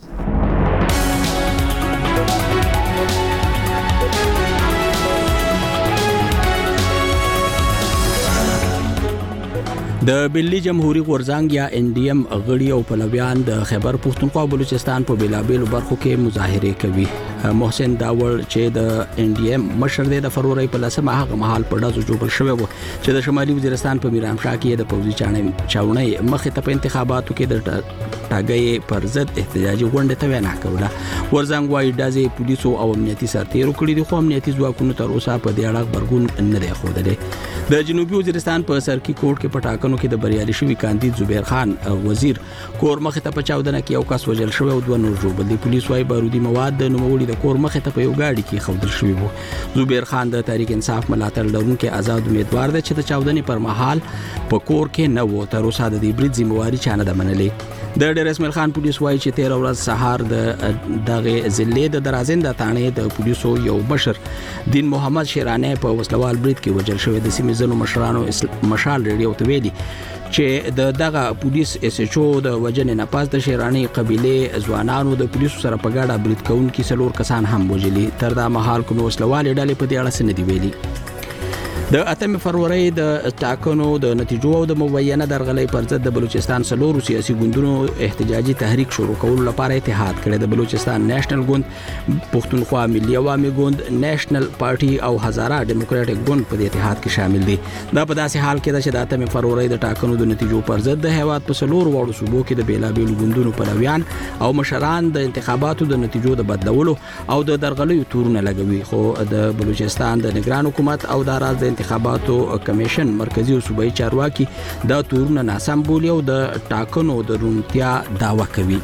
د ملي جمهوریت غورځنګ یا NDM غړي او پلویان د خیبر پښتونخوا بلوچستان په بیلابیلو برخو کې مظاهره کوي. محسن داول چې د NDM مشر دی د فروری په لسمه هغه مهال په داسو جوړ شوی و چې د شمالي وزیرستان په میرامشاه کې د پوځي چاونۍ مخې ته په انتخاباتو کې د ټاګي پر ضد احتجاجي غونډه ته وینا کوله. ورځنګ وايي د پولیسو او امنیتي سرتیرو کړي دي خو امنیتي ځواکونو تر اوسه په دې اړه خبرګون نه دی خوده. د جنوبي وزیرستان په سرکی کوټ کې پټاکنو کې د بریالي شوی کاندید زبیر خان وزیر کور مخې ته په چاودنه کې یو کس وژل شوی او 2 نور ژوبل دي. پولیس وايي بارودي مواد د نوموړي د کور مخې ته په یو گاډي کې خودل شوی وو. زبیر خان د تحریک انصاف ملاتړ لرونکي آزاد امیدوار دی چې د چاودنې پر مهال په کور کې نه وو. تر اوسه د دې برید ذمہواری چانه ده منلې. د ډیر اسماعیل خان پولیس وايي چې 13 ورځ سهار د دغه ضلع د درازنده تانې د پولیسو یو بشر دین محمد شیرانه په وسلوال برید کې وژل شوی. د سیمې ځینو مشرانو مشال ریډیو ته ویلي چې دغه پولیس SHO د وجنې نه پاس د شیرانی قبيله ځوانانو د پولیسو سره په ګډه برید کوونکي څلور کسان هم وژلي. تر دا مهال کوم وسلوال ډلې په دې اړه څه نه دی ویلي. د 8 فروری د ټاکنو د نتیجو او د مبینه درغلۍ پر ضد د بلوچستان سلورو سیاسي ګوندونو احتجاجي تحریک شروع کولو لپاره اتحاد کړی. د بلوچستان نېشنل ګوند، پښتونخوا ملي عوامي ګوند، نېشنل پارټي او هزاره ډیموکراټک ګوند په دې اتحاد کې شامل دي. دا په داسې حال کې ده چې د 8 فروری د ټاکنو د نتیجو پر ضد د هیواد په سلورو وړو صوبو کې د بیلابیلو ګوندونو پلویان او مشران د انتخاباتو د نتیجو د بدلولو او د درغلیو تورونه لګوي. خو د بلوچستان د نگران حکومت او د راز انتخاباتو کمیشن مرکزی او صوبایي چارواکي دا تورونه ناسم بولي او د ټاکنو د روڼتیا دعوه کوي.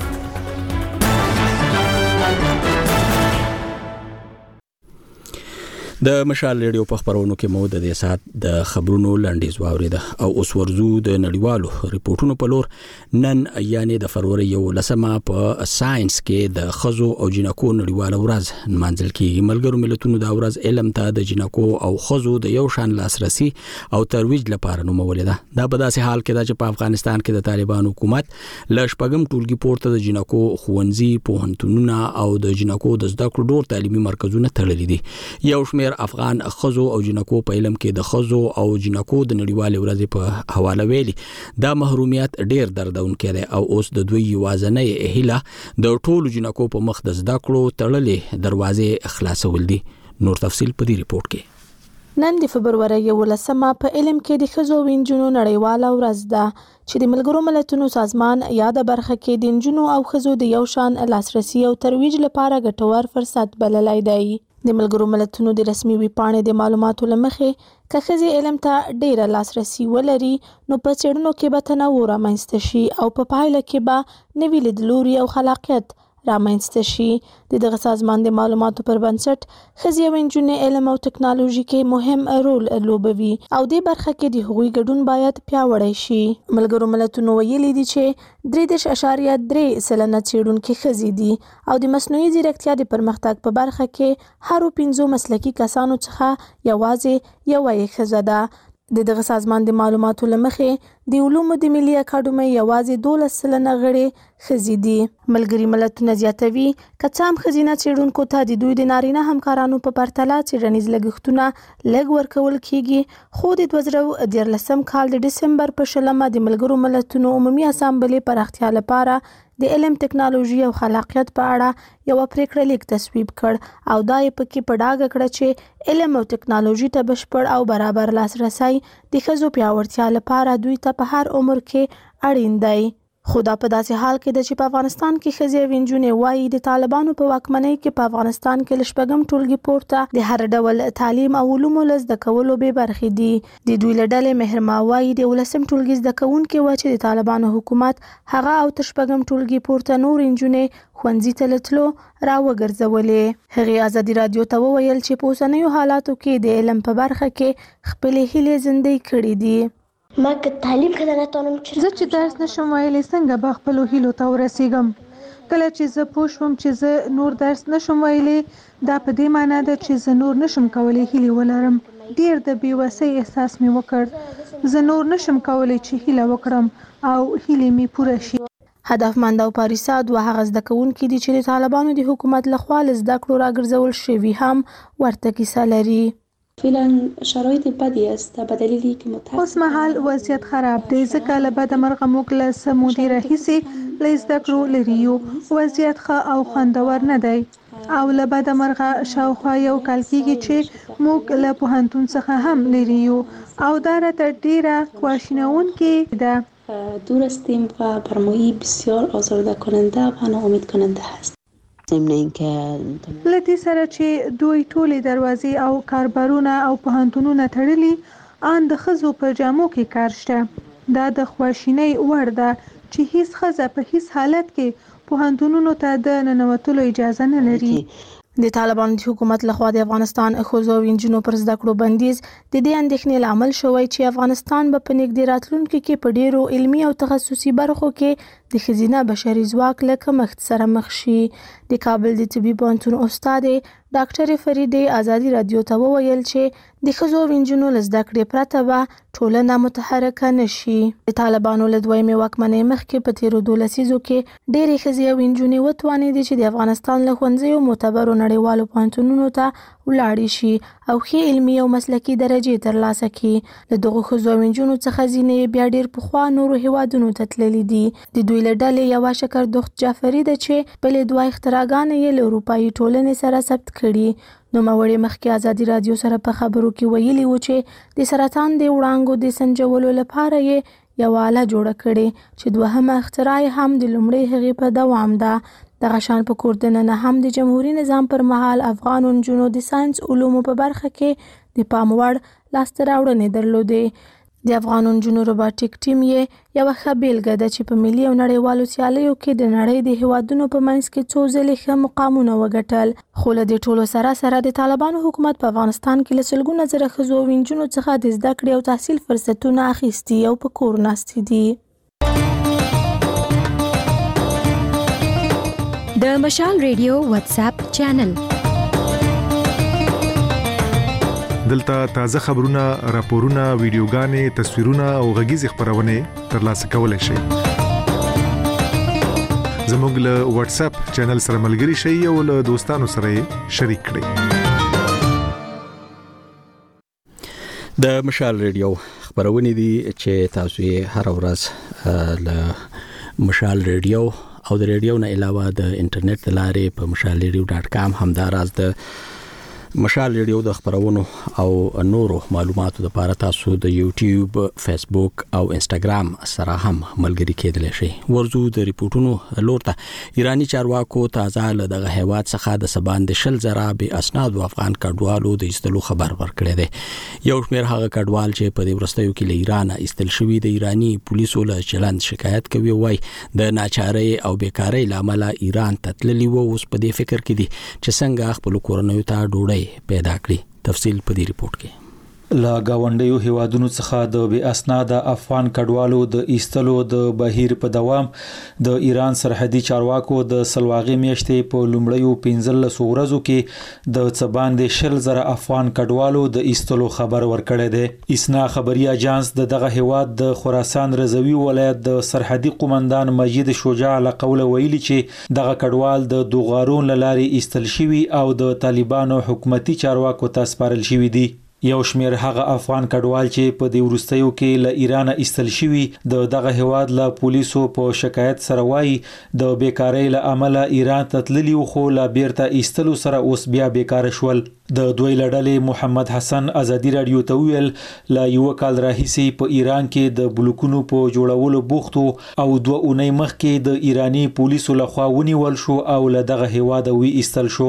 د مشال ریډیو په خبرونو کې مو د دې سات د خبرونو لاندیز واوریده او اوس ورزو د نړیوالو ریپورتونو په لور. نن یعنی د فروری 11 په ساينس کې د خزو او جنکو نړیواله ورځ منځل کېږي. ملګرو ملتونو د ورځ علم ته د جنکو او خزو د یو شان لاسرسي او ترویج لپاره نومولې ده. دا په داسې حال کې ده چې په افغانستان کې د طالبان حکومت ل شپږم ټولګي پورته د جنکو خوندزي پوهنتونونه او د جنکو د زده کړو ډور تعلیمي مرکزونه تړلي دي. یو شمېر افغان خزو او جنکو په علم کې د خزو او جنکو د نړیوالې ورځې په حواله ویلي دا محرومیت ډیر دردونکې ده او اوس د دوی یوازنۍ هیله د ټولو جنکو په مخ د زده کړو تړلې دروازې خلاصول دي. نور تفصیل په دې ریپورت کې.
نن د فبرवरी 11 په علم کې د خزو وینجونو نړیواله ورځ ده چې د ملګرو ملتونو سازمان یا د برخه کې د جنونو او خزو د یو شان لاسرسي او ترویج لپاره ګټور فرصت بللای دی. د ملګرو ملتونو د رسمي ویبپاڼې د معلوماتو لمخې که ښځې علم ته ډیره لاسرسي ولري نو په څېړنو کې به تنوع رامنځته شي او په پایله کې به نوي لیدلوري او خلاقیت رامنځته شي. دغه سازمان د معلوماتو پر بنسټ ښځې او نجونې علم او ټکنالوژي کې مهم رول لوبوي او د برخه کې د هغوی ګډون باید پیاوړی شي. ملګرو ملتونو ویلي دي چې 3.3 سلنه څېړونکي ښځې دي او د مصنوعي ځیرکتیا د پرمختګ په برخه کې هرو 5 مسلکي کسانو څخه یوازې یوه یې ښځه ده. دغه سازمان د معلوماتو لمخې د علومو د ملي اکاډمۍ یوازې 12% غړي ښځې دي. ملګري ملتونه زیاتوي که څه هم ښځینه څېړونکو ته د دوی د نارینه همکارانو په پرتله څېړنیز لګښتونه لږ ورکول کیږي، خو د 2013 کال د ډسمبر په 20 د ملګرو ملتونو عمومي اسامبلې پراختیا لپاره د علم، ټکنالوژي او خلاقیت په اړه یو پریکړه لیک تصویب کړ او دا یې پکې په ډاګه کړه چې علم او ټکنالوژي ته بشپړ او برابر لاسرسی د ښځو پیاوړتیا لپاره دوی ته په هر عمر کې اړین دی. خو دا په داسې حال کې د چې په افغانستان کې ښځې او نجونې وایي د طالبانو په واکمنۍ کې په افغانستان کې له شپږم ټولګي پورته د هر ډول تعلیم او علومو له زده کولو بې برخې دي. د دوی له ډلې مهرما وایي د 11م ټولګي زده کوونکې وه چې د طالبانو حکومت هغه او تر شپږم ټولګي پورته نور نجونې ښوونځي ته له تلو راوګرځولې. هغې ازادي راډیو ته وویل چې په اوسنیو حالاتو کې د علم په برخه کې خپلې هیلې زندۍ کړې دي.
ما که تعلیم کړه نتونم
زه چې درس نشم ویلی څنګه به خپلو هیلو ته ورسیږم. کله چې زه پوه شوم چې زه نور درس نشم ویلی دا په دې معنی ده چې زه نور نشم کولی هیلې ولرم. ډیر د بېوسۍ احساس مې وکړ. زه نور نشم کولی چې هیله وکړم او هیلې مې پوره شي.
هدفمند او پاریسا دوه هغه زده کوونکي دي چې د طالبانو د حکومت لخوا له زده کړو راګرځول شوي هم ورته کیسه لري.
فعلا شرایط بدی است به دلیلی که
اوس مهال وضعیت خراب دی ځکه له بده مرغه موږ له څه مودې راهیسې له زده کړو لرې یو. وضعیت ښه او خوندور نه دی او له بده مرغه شاوخوا یو کال کېږي چې موږ له پوهنتون څخه هم لرې یو او دا راته ډیره خواشینونکې ده.
دور هستیم و برمایی بسیار آزرده کننده و ناامید کننده است.
لدې سره چې دوی ټولې دروازې او کاربارونه او پوهنتونونه تړلي ان د ښځو په جامو کې کار شته. دا د خواشینۍ وړ ده چې هیڅ ښځه په هیڅ حالت کې پوهنتونونو ته د ننوتلو اجازه نه لري.
د طالبانو د حکومت لخوا د افغانستان ښځو او نجونو پر زده کړو بندیز د دې اندېښنې لامل شوی چې افغانستان به په نږدې راتلونکي کې په ډیرو علمي او تخصصي برخو کې د ښځینه بشري ځواک له کمښت سره مخ شي. د کابل د طبي پوهنتون استاد ډاکټر فریدې ازادي راډیو ته وویل چې د ښځو او نجونو له زده کړې پرته به ټولنه متحرکه نشي. د طالبانو له دویمې واکمنۍ مخکې په تیرو 12 لسیزو کې ډېرې ښځې او نجونې وتوانېدې چې د افغانستان له ښوونځیو معتبرو نړیوالو پوهنتونونو ته ولاړې شي او ښې علمي او مسلکي درجې ترلاسه کړي. له دغو ښځو او نجونو څخه ځینې بیا ډېر پخوا نورو هیوادونو ته تللي دي. د دوی له ډلې یوه شکردخت جعفري ده چې بلې دوه اختراګانې یې له اروپایي ټولنې سره ثبت کړي. نوموړې مخکې ازادي راډیو سره په خبرو کې ویلي و چې د سرطان د وړانګو د سنجولو لپاره یې یوه آله جوړه کړې چې دوهمه اختراع هم د لومړۍ هغې په دوام ده. دغه شان په کور دننه هم د جمهوریت نظام پر مهال افغان نجونو د ساينس علومو په برخه کې د پام وړ لاسته راوړنې درلودې. د افغان نجونو روباټیک ټیم یې یوه ښه بیلګه ده چې په ملي او نړیوالو سیالیو کې د نړۍ د هیوادونو په منځ کې څو ځلې ښه مقامونه وګټل. خو له دې ټولو سره د طالبانو حکومت په افغانستان کې له سلګونه زره ښځو او نجونو څخه د زده کړې او تحصیل فرصتونه اخیستي او په کور ناستې دي.
د مشال ریډیو واتس اپ چینل
دلته تازه خبرونه، راپورونه، ویډیوګانې، تصویرونه او غږیز خبرونه ترلاسه کولای شئ. زموږ له واتس اپ چینل سره ملګري شئ او له دوستانو سره شریک کړئ.
د مشال ریډیو خبرونه دي چې تاسو یې هر ورځ له مشال ریډیو او د ریډیو نه علاوه د انټرنیټ لارې په mashalradio.com همداراز د مشال ریډیو د خبرونو او نورو معلوماتو لپاره تاسو د یوټیوب، فیسبوک او انستګرام سره هم ملګری کېدلی شئ. ورزو د ریپورتونو لورته ایرانی چارواکو تازه له دغه هیواد څخه د سبان د شل زره به اسناد افغان کډوالو د ایستلو خبر ورکړی دی. یو شمېر هغه کډوال چې په دې ورستیو کې له ایران ایستل شوي د ایرانی پولیسو له چلند شکایت کوي وای د ناچارۍ او بیکارۍ لامل ایران ته تللی وو. اوس په دې فکر کې دي چې څنګه خپل کورنیو ته ډوډۍ پیدا کړي. تفصیل په دې ریپورت کې.
لا گاونډیو هیوادونو څخه د بې اسناد افغان کډوالو د ایستلو د بهیر په دوام د ایران سرحدي چارواکو د سلواغې میاشتې په لومړیو 15 ورځو کې د څبان د شل زره افغان کډوالو د ایستلو خبر ورکړی دی. اسنا خبري اژانس دغه هیواد د خراسان رضوي ولایت د سرحدي قومندان مجید شجاع له قوله ویلي چې دغه کډوال د دوغارون لاري ایستل شوی او د طالبانو حکومتي چارواکو ته سپارل شوی دي. یو شمیر هغه افغان کډوال چې په دې وروستیو کې له ایران ایستل شوي د دغه هواد له پولیسو په شکایت سره وایي د بیکاری له امله ایران ته تللي خو لا بیرته ایستلو سره اوس بیا بیکاره شول. د دوی لړلې محمد حسن ازادي رادیو ته ویل لا یو کال راهیسې په ایران کې د بلوکونو په جوړولو بوختو او 2 اونۍ مخکې د ایرانی پولیسو لخوا ونیول شو او له دغه هیواد وی ایستل شو.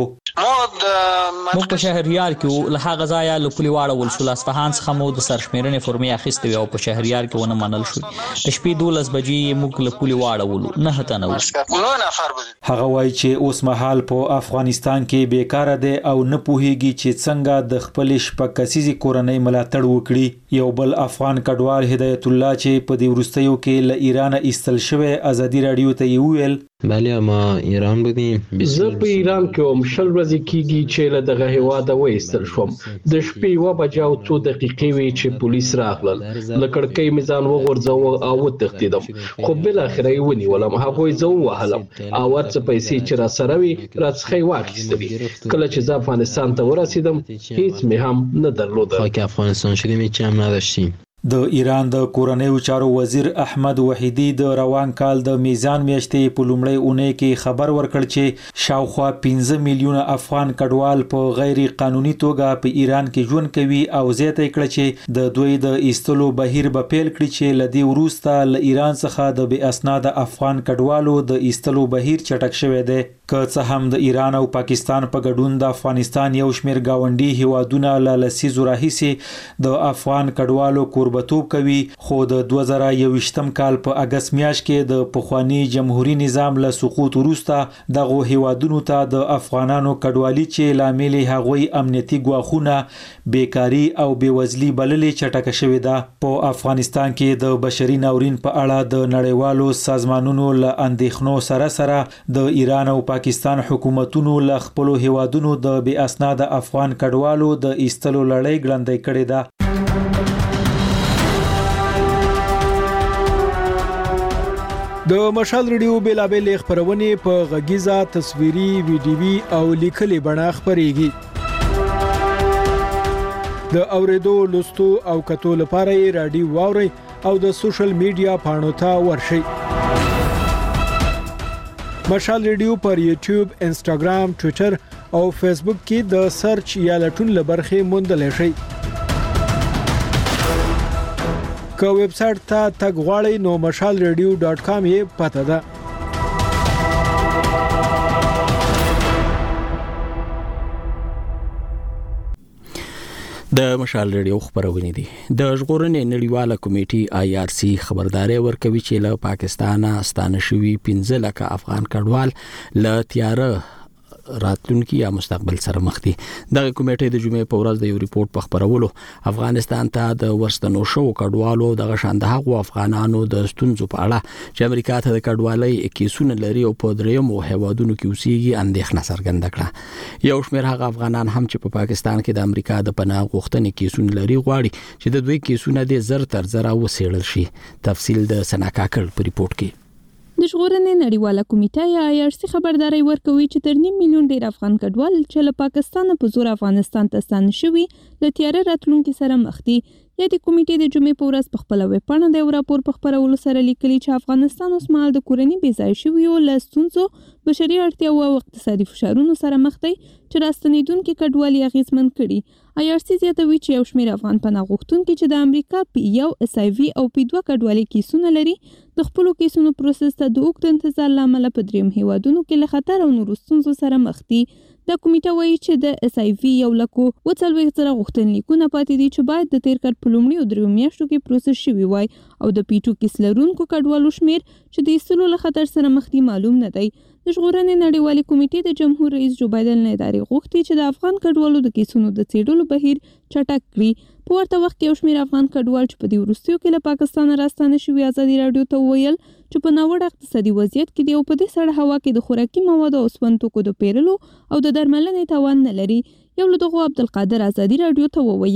موږ په شهریار کې له هغه ځایه له پولي واړول شو. اصفهان څخه مو د سرشمیرنې فورمې اخیستې او په شهریار کې ونه منل شو. د شپې 12 بجې موږ له پولي واړول نه هته نو.
هغه وایي چې اوس مهال په افغانستان کې بیکاره دی او نه پوهیږي چې څنګه د خپل شپږ کسیزې کورنۍ ملاتړ وکړي. یو بل افغان کډوال هدایت الله چې په دې وروستیو کې له ایران ایستل شوی ازادي رادیو ته ویل
بله ما ایران بودیم.
زه په ایران کې هم شل ورځې کېږي چې له دغه هیواده وایستل شوم. د شپې 1 بجې او 2 دقیقې وې چې پولیس راغلل. له کړکۍ مې ځان وغورځاوه او وتښتېدم خو بالاخره یې ونیولم. هغوی زه ووهلم او څه پیسې چې راسره وې راڅخه یې واخیستلې. کله چې زه افغانستان ته ورسېدم هیڅ مې هم نه درلوده.
خاک افغانستان شدیم هیڅ هم نداشتیم.
د ایران د کورنیو چارو وزیر احمد وحیدی د روان کال د میزان میاشتې په لومړۍ اونۍ کې خبر ورکړ چې شاوخوا 15 میلیونه افغان کډوال په غیر قانوني توګه په ایران کې ژوند کوي او زیاته کړ چې د دوی د ایستلو بهیر به پیل کړي چې لدی وروسته له ایران څخه د بې اسناد افغان کډوالو د ایستلو بهیر چټک شوی دی. که څه هم د ایران او پاکستان په ګډون د افغانستان یو شمیر گاونډي هیوادونه له لسیزو راهیسې د افغان کډوالو کوربتوب کوي خو د 2021م کال په اگست میاشت کې د پخوانی جمهوریت نظام له سقوط وروسته دغه هیوادونو ته د افغانانو کډوالي چې لامل هغوی امنیتي ګواښونه بیکاری او بیوزلي بللې چټکه شوې ده. په افغانستان کې د بشري ناورین په اړه د نړیوالو سازمانونو له اندېښنو سره د ایران او پاکستان حکومتونو له خپل هیوادونو د بې اسناد افغان کډوالو د ایستلو لړۍ ګړندۍ کړې ده.
د مشال ریډیو بیلابل خبرونه په غږیزه تصویري ویډیوي او لیکلي بڼه خبريږي. د اوریدو لوستو او کتو لپاره رادیو واوري او د سوشل میډیا پاڼو ته ورشئ. مشال ریډیو پر یوټیوب، انسټاګرام، ټوئیټر او فیسبوک کې د سرچ یا لټون لبرخه موندل شي. که ویب سټ ته تګ غواړئ نو mashalradio.com یې پته ده.
د مشال ریډیو خبرونه دي. د ژغورنې نړیواله کمیټې IRC خبرداري ورکوي چې له پاکستان ستانه شوي 15 لک افغان کډوال له تیاره راتلونکي یا مستقبل سره مخ دي. دغه کمیټې د جمعې په ورځ د یو ریپورت په خبرولو افغانستان ته د ورستنو شو کډوالو د غشاندهغو افغانانو د ستونزو په اړه چې امریکا ته د کډوالۍ کیسونه لري او په دریمو هیوادونو کې اوسېږي اندېښنه څرګنده کړه. یو شمېر هغه افغانان هم چې په پاکستان کې د امریکا د پناه غوښتنې کیسونه لري غواړي چې د دوی کیسونه د زر تر زر وسیړل شي. تفصیل د سناکاکل په ریپورت کې.
د ژغورنې نړیواله کمیټه IRC خبرداري ورکوي چې تر 1 میلیون ډیر افغان کډوال چې له پاکستان په زور افغانستان ته ستانه شوي له تیاره راتلونکي سره مخ دي. یا د کمیټې د جمعې په ورځ په خپل ویب پاڼه د راپور په خبرولو سره لیکلي چې افغانستان اوس مهال د کورنۍ بې ځای شویو له ستونزو، بشري اړتیاو او اقتصادي فشارونو سره مخ دی چې راستنیدونکو کډوالي اغیزمن کړي. IRC زیاتوي چې یو شمېر افغان پناه غوښتونکي چې د امریکا په SIV او په 2 کډوالي کیسونه لري د خپل کیسونو پروسس ته د وخت انتظار لامل په دریم هیوادونو کې له خطر او نورو ستونزو سره مخ دي. د کمیټه وایي چې د SIV یو لکو وڅلوي غوښتنې لیکونه پاتې دي چې باید د تیر کال په لومړي او دریو میاشتو کې پروسس شوي وای او د P2 کیس لرونکو کډوالو شمیر چې د ایستلو له خطر سره مخ دي معلوم نه دی. د ژغورنې نړیوالې کمیټې د جمهور رئیس جو بایدن نه ادارې غوښتي چې د افغان کډوالو د کیسونو د څېړلو بهیر چټک کړي. په ورته وخت کې یو شمېر افغان کډوال چې په دې وروستیو کې له پاکستان راستانه شوي ازادي راډیو ته وویل چې په ناوړه اقتصادي وضعیت کې دی او په دې سړه هوا کې د خوراکي موادو او سون توکو د پیرلو او د درملنې توان نه لري. یو له دغو عبدالقادر ازادي راډیو ته وویل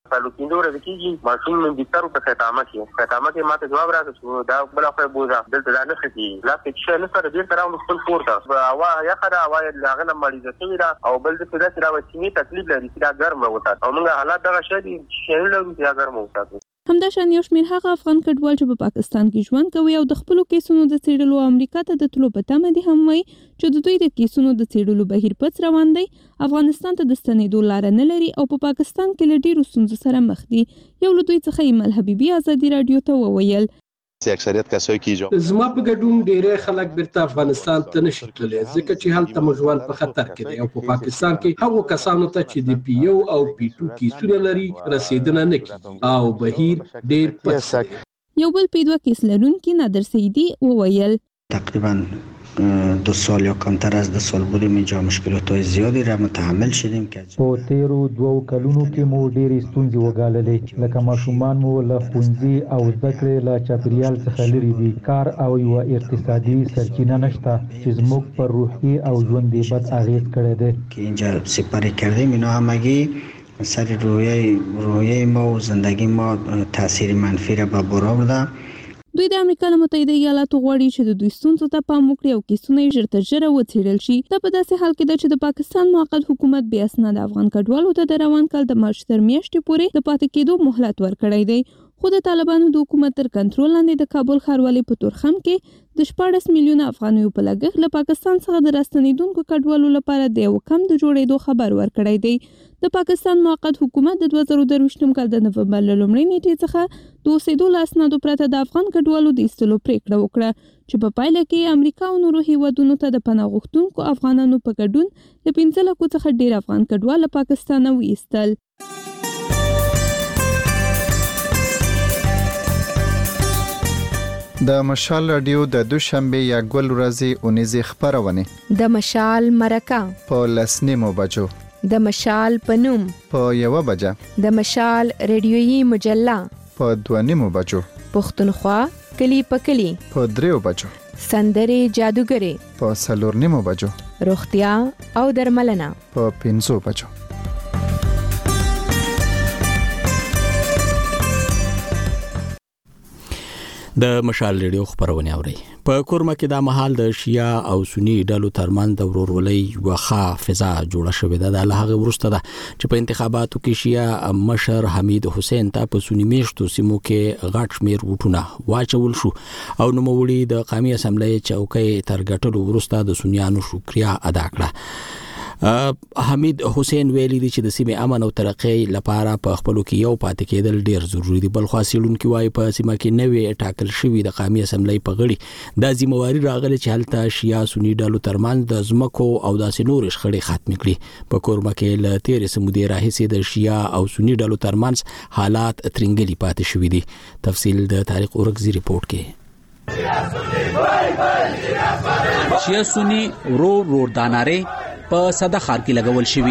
تعلق کیندو ورته کیږي ماشوم من بستر په خطامه کې ماته جواب راکړ دا بل خو بوزا دلته دا نه ختی لا کې نه سره ډیر تراو خپل پورته هوا یا خره هوا لاغنه مریضه شوی دا او بل څه دا چې راوځي تکلیف لري چې دا ګرمه وته او موږ حالات دغه شدي چې له دې ګرمه وته.
همداشان یو شمېر هغه افغان کډوال چې په پاکستان کې ژوند کوي او د خپل کیسونو د څېړلو امریکا ته د تلو په تمه دي هم وایي چې د دوی د کیسونو د څېړلو بهیر پڅ روان دی، افغانستان ته د ستنېدو لار نه لري او په پاکستان کې له ډېرو ستونزو سره مخ دي. یو له دوی څخه ایمل حبیبي ازادي رادیو ته وویل
اکثریت کسوي کیږي
زما په ګډون ډېر خلک بیرته افغانستان ته نشي تللی ځکه چې هلته مجوال په خطر کې دی او په پاکستان کې هغو کسانو ته چې د پی یو او پی 2 کیسونه لري رسیدنه نه کوي او بهیر ډېر پڅ.
یو بل پی 2 کیس لرونکي نادر سیدی وویل
تقریبا 2 سال یا کمتر از 2 سال بودیم اینجا مشکلات‌های زیادی را متحمل شدیم که
په تیرو 2 کلونو کې مو ډېرې ستونزې وګاللې لکه ماشومان مو له ښوونځي او زده کړې له چاپیریال څخه لرې دي، کار او یوه اقتصادي سرچینه نشته چې زموږ پر روحي او ژوند یې بد اغېز کړی دی.
که اینجا سپری کردیم اینا همگی سر رویه ما و زندگی ما تاثیر منفی را به بار آورده.
دوی د امریکا له متحده ایالاتو غواړي چې د دوی ستونزو ته پام وکړي او کیسونه یې ژر تر ژره وڅېړل شي. دا په داسې حال کې ده چې د پاکستان موقت حکومت بې اسناده افغان کډوالو ته د روان کال د مارچ تر میاشتې پورې د پاتې کېدو مهلت ورکړی دی، خو د طالبانو د حکومت تر کنټرول لاندې د کابل ښاروالۍ په تورخم کې د 14 میلیونه افغانیو په لګښت له پاکستان څخه د راستنېدونکو کډوالو لپاره د یو کمپ د جوړېدو خبر ورکړی دی. د پاکستان موقت حکومت د 2023 کال د نومبر له لومړۍ نیټې څخه د اوسېدو له اسنادو پرته د افغان کډوالو د ایستلو پریکړه وکړه چې په پایله کې امریکا او نورو هیوادونو ته د پناه غوښتونکو افغانانو په ګډون د 15 لکو څخه ډېر افغان کډوال له پاکستانه وایستل.
د مشال رادیو د دوشنبه یا ګل ورځې اونیزه خبرونه
د مشال مرکه
په لسنیمو بجو
د مشال پنوم
په 1 بجه
د مشال ریډیويي مجله
په 2 بجو
پښتونخوا کلی په کلی
په 3 بجو
سندري جادوګری
په 4 بجو
روغتیا او درملنه
په 5 بجو.
د مشال ریډیو خبرونه اوري. په کورما کې د محل د شیا او سنی ډلو ترمن د ورورولۍ وخا فضا جوړه شوې ده. د هغه ورسته ده چې په انتخاباتو کې شیا مشر حمید حسین ته په سنی میشتو سیمو کې غټ شمیر وټونه واچول شو او نوموړي د قومي اسمبلی چوکۍ تر ګټلو ورسته د سنیانو شکریا ادا کړه. حمید حسین ویلي دي چې د سیمې امن او ترقۍ لپاره په خپلو کې یو پاتې کېدل ډیر ضروری دي. بل خو سیلونکو وايي په سیمه کې نوې ټاکل شوی د قومي اسمبلی په غړي د ذمہواری راغلي چې هلته شیا سنی ډلو ترمنځ د ځمکو او داسې نور شخړې ختم کړي. په کورما کې له تیرې سمودې راهیسې د شیا او سنی ډلو ترمنځ حالات ترنګلي پاتې شوي دي. تفصیل د طارق اورکزي ریپورت کې.
شیا سنی رو داناره په صدا خار کې لګول شوی.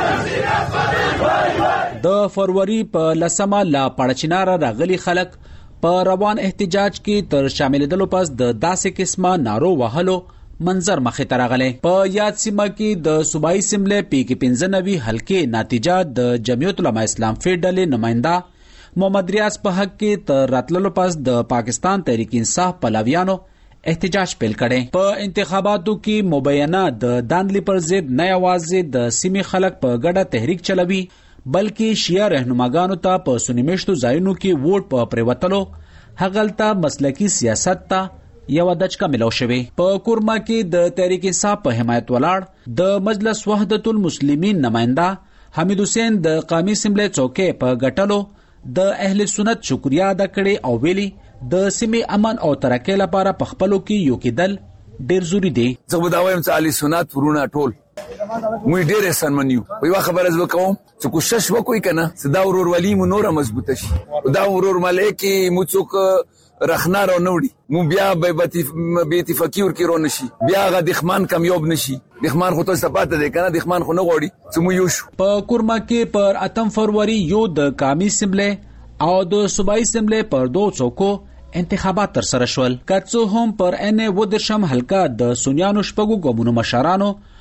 د فروری په لسمه لا پړچنار راغلي خلک په روان احتجاج کې تر شاملېدلو پس د داسې قسمه نارو وهلو منظر مخې ته راغلی. په یاد سیمه کې د صوبایي اسمبلی پی کې 95 حلقې نتیجه د جمعیت العلماء اسلام فی ډلې نماینده محمد ریاض په حق کې تر راتللو پس د پاکستان تحریک انصاف پلویانو احتجاج پیل کړي. په انتخاباتو کې مبینه د داندلی پر ضد نه یوازې د سیمې خلک په ګډه تحریک چلوي بلکې شیعه رهنماګانو ته په سنیمشتو ځایونو کې ووټ په پریوتلو هغلته مسلکی سیاست ته یو دچکا ملو شوی. په کورما کې د تحریک انصاف په حمایت ولاړ د مجلس وحدت المسلمین نماینده حمید حسین د قومي اسمبلی چوکۍ په ګټلو د اهل سنت شکریا ادا کړي او ویلي د سیمې امن او ترقۍ لپاره په خپلو کې یو کېدل ډېر ضروري دی.
زه به دا وایم چې اهل سنت ورونه ټول موږ ډېر احسانمن یو. یوه خبره زه کوم چې کوشش وکړئ که نه چې دا ورورولي مو نوره مضبوطه شي. دا ورورملۍ کې مو څوک رخنا را نه وړي مو بیا بې اتفاقي ورکې را نه شي بیا هغه دښمن کامیاب نه شي. دښمن خو تاسو ته پاته دی که نه دښمن خو نه غواړي چې مو یو شو.
په کورما کې پر 8 فروری یو د قومي اسمبلی او د صوبایي اسمبلی پر 2 څوکو انتخابات تر سره شول. کڅو هم پر ان ودرشم حلقه د سنیانو شپږو ګومونو مشرانو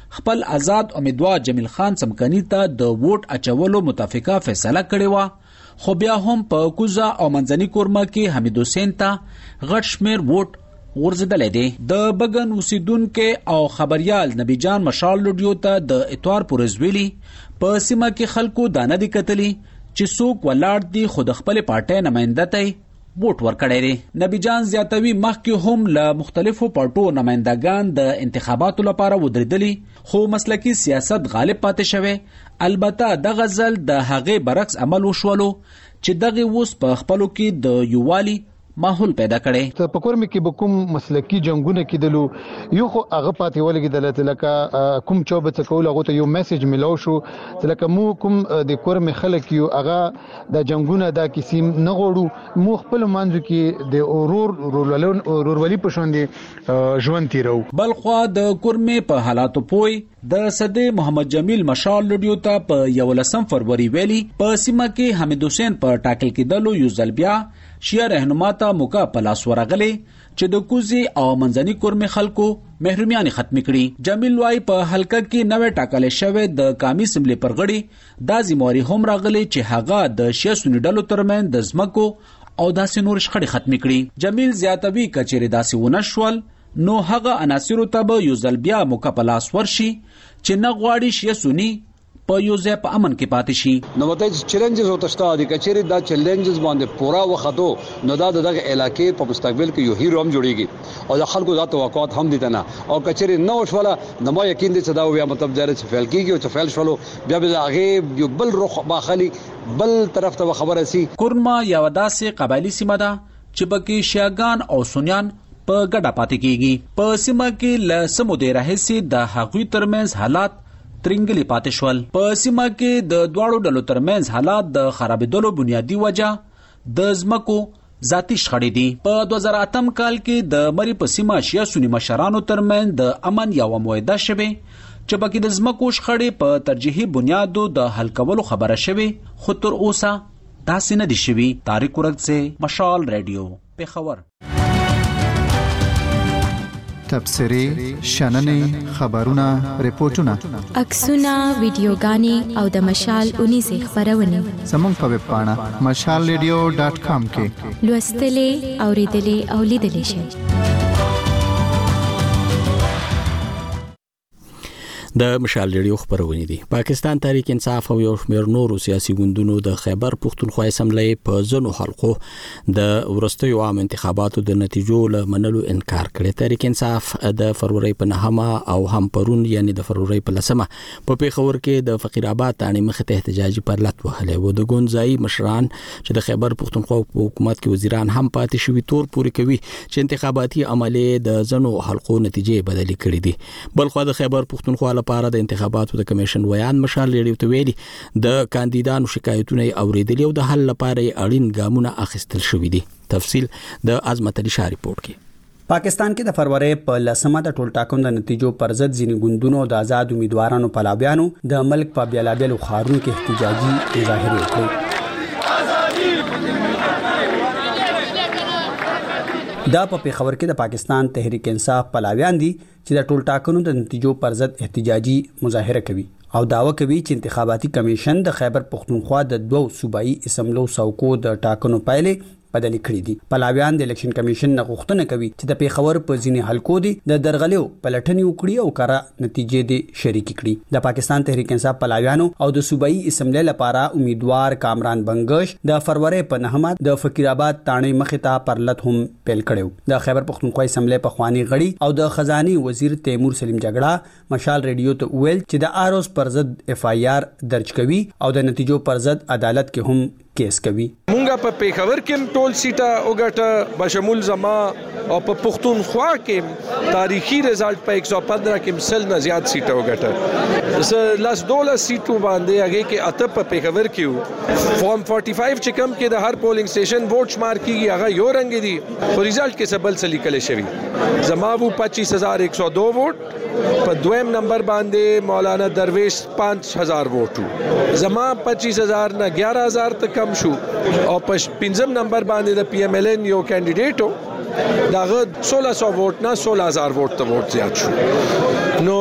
خپل آزاد امیدوار جمیل خان څمکني ته د ووټ اچولو متفقه فیصله کړې و، خو بیا هم په کوزه او منځني کورمه کې حمید حسین ته غټ شمیر ووټ ورزدلې دي. د بګن اوسیدونکو او خبريال نبی جان مشال لډیو ته د اتوار پورزویلی په سیمه کې خلکو دانه دي کتلی چې څوک ولاړ دي خود خپل پارټي نماینده ته ووټ ورکړی دی. نبی جان زیاتوي مخکې هم له مختلفو پارټو نمایندگان د انتخاباتو لپاره ودرېدلي، خو مسلکی سیاست غالب پاتې شوی. البته دغه ځل د هغې برعکس عمل وشولو چې دغه اوس په خپلو کې د یووالي ماحول پیدا کړي.
په کورم کې به کوم مسلکی جنگونه کېدلو، یو خو هغه پاتې ولګېدل لکه کوم چوبه څه کول، هغه ته یو میسج ملو شو چې لکه مو کوم د کورم خلک یو هغه د جنگونه د کیسیم نه غوړو، مو خپل منځ کې د اورورولي په شوندې ژوند تیرو.
بل خو د کورمې په حالاتو پوي د صدې محمد جمیل مشال لډیو ته په 11 فروری ویلي په سیمه کې حمید حسین په ټاکل کېدلو یو ځل بیا شیعه رهنما ته موقع په لاس ورغلی چې د کوزي او منځني کورمې خلکو محرومیان ختم کړي. جمیل وايي په حلقه کې نوې ټاکل شوی د قومي اسمبلی پرغړي دا ذمہواری هم راغلی چې هغه د شیعه سنی ډلو ترمن د ځمکو او داسې نور شخړې ختم کړي. جمیل زیاتوي کچېره داسې ونشول نو هغه عناصر ته به یو ځل بیا موقع په لاس ورشي چې نه غواړي شیعه سنی په یو ځای په امن کې پاتې شي.
نو مته چیلنجز او تشتا دي کچېره دا چیلنجز باندې پورا وختو نو دا دغه علاقې په مستقبل کې یو هیرو هم جوړیږي او د خلکو دا توقعات هم دي نه او کچېره نو شوله نو ما یقین دي چې دا بیا مطلب جاره چې فعل کیږي او چې فعل شولو بیا به هغه یو بل رخ باخلي بل طرف ته خبره سي.
کورما یا وداسې قبایلی سیمه ده چې بګي شیعاګان او سنیان په ګډه پاتې کیږي. په سیمه کې ل سمو دی راهسي د هغوی ترمنځ حالات ترنګلی پاتې شول. په سیمه کې د دواړو ډلو ترمنځ حالات د خرابېدلو بنیادی وجه د ځمکو ذاتی شخړې دي. په 2008 کال کې د مری په سیمه شیعه سنی مشرانو ترمنځ د امن یو معاهده شوه چې پکې د ځمکو شخړې په ترجیحي بنیادو د حل کولو خبره شوه، خو تر اوسه داسې نه دي شوي. طارق ورغزه، مشال ریډیو، پیښور.
تبصرې، شننې، خبرونه، ریپورتونه،
عکسونه، ویډیوګانې او د مشال 19 خبرونه
زموږ په ویب پاڼه mashalradio.com کې
لوستلې، اوریدلې او لیدلې شئ.
د مشال ریډیو خبرونه دي. پاکستان تحریک انصاف او یو شمېر نورو سیاسي ګوندونو د خیبر پښتونخوا اسمبلی په ځنو حلقو د ورستیو عام انتخاباتو د نتیجو له منلو انکار کړی. تحریک انصاف د فروری په 9 او هم پرون یعنی د فروری په 10 په پیښور کې د فقیر آباد تانی مخه ته احتجاجي پرلط وهله و. د ګونځای مشران چې د خیبر پښتونخوا په حکومت کې وزیران هم پاتې شوی تور پوری کوي چې انتخاباتي عملیه د ځنو حلقو نتیجې بدلې کړې دي. بلخو د خیبر پښتونخوا لپاره د انتخاباتو د کمیشن ویان مشال ریډیو ته ویلي د کاندیدانو شکایتونه اوریدل او د حل لپاره اړین ګامونه اخیستل شوې دي. تفصیل د عظمت علي شاه ریپورت کې.
پاکستان کې د فروری په 10 د ټول ټاکنو د نتیجو پر ضد ځینې ګوندونو د آزاد امیدوارانو پلابیانو د ملک په بیلابیلو ښارونو کې احتجاجي مظاهرې وکړې. دا په پیښور کې د پاکستان تحریک انصاف پلاویان دي چې د ټول ټاکنو د نتیجو پر ضد احتجاجي مظاهره کوي او داوا کوي چې انتخاباتي کمیشن د خیبر پښتونخوا د 2 صوبایي اسمبلو څوکو د ټاکنو پایلې بدلې کړې دي. پلاویان د الیکشن کمیشن نه غوښتنه کوي چې د پیښور په ځینې حلقو دي د درغلیو پلټنې وکړي او کارا نتیجې دي شریک کړي. د پاکستان تحریک انصاف پلاویانو او د صوبایي اسمبلی لپاره امیدوار کامران بنگش د فروری په 9 د فقیر آباد تانی مخه ته پرلط هم پیل کړو. د خیبر پښتونخوا اسمبلی په خوانی غړي او د خزاني وزیر تیمور سلیم جګړه مشال ریډیو ته ویل چې د آروز پر ضد اف آی آر درج کوي او د نتیجو پر ضد عدالت کې هم کیس کوي.
مونږه په پیښور کې ټول سیټه وګټه بشمول زما او په پښتونخوا کې تاریخي رزلټ په 115 کې مسل نه زیات سیټه وګټه. زه لاس 12 سیټو باندې هغه کې اته په پیښور کې فارم 45 چې کم کې د هر پولینګ سټیشن ووټ شمار کیږي هغه یو رنگ دي او رزلټ کې سبل سلی کله شوی. زما وو 25102 ووټ په دویم نمبر باندې مولانا درویش 5000 ووټ زما 25000 نه 11000 تک شو او په 5م نمبر باندې د پی ایم ال ان یو کینډیډیټو داغه 1600 ووټ نه 16000 ووټ ته ووټ زیات شو. نو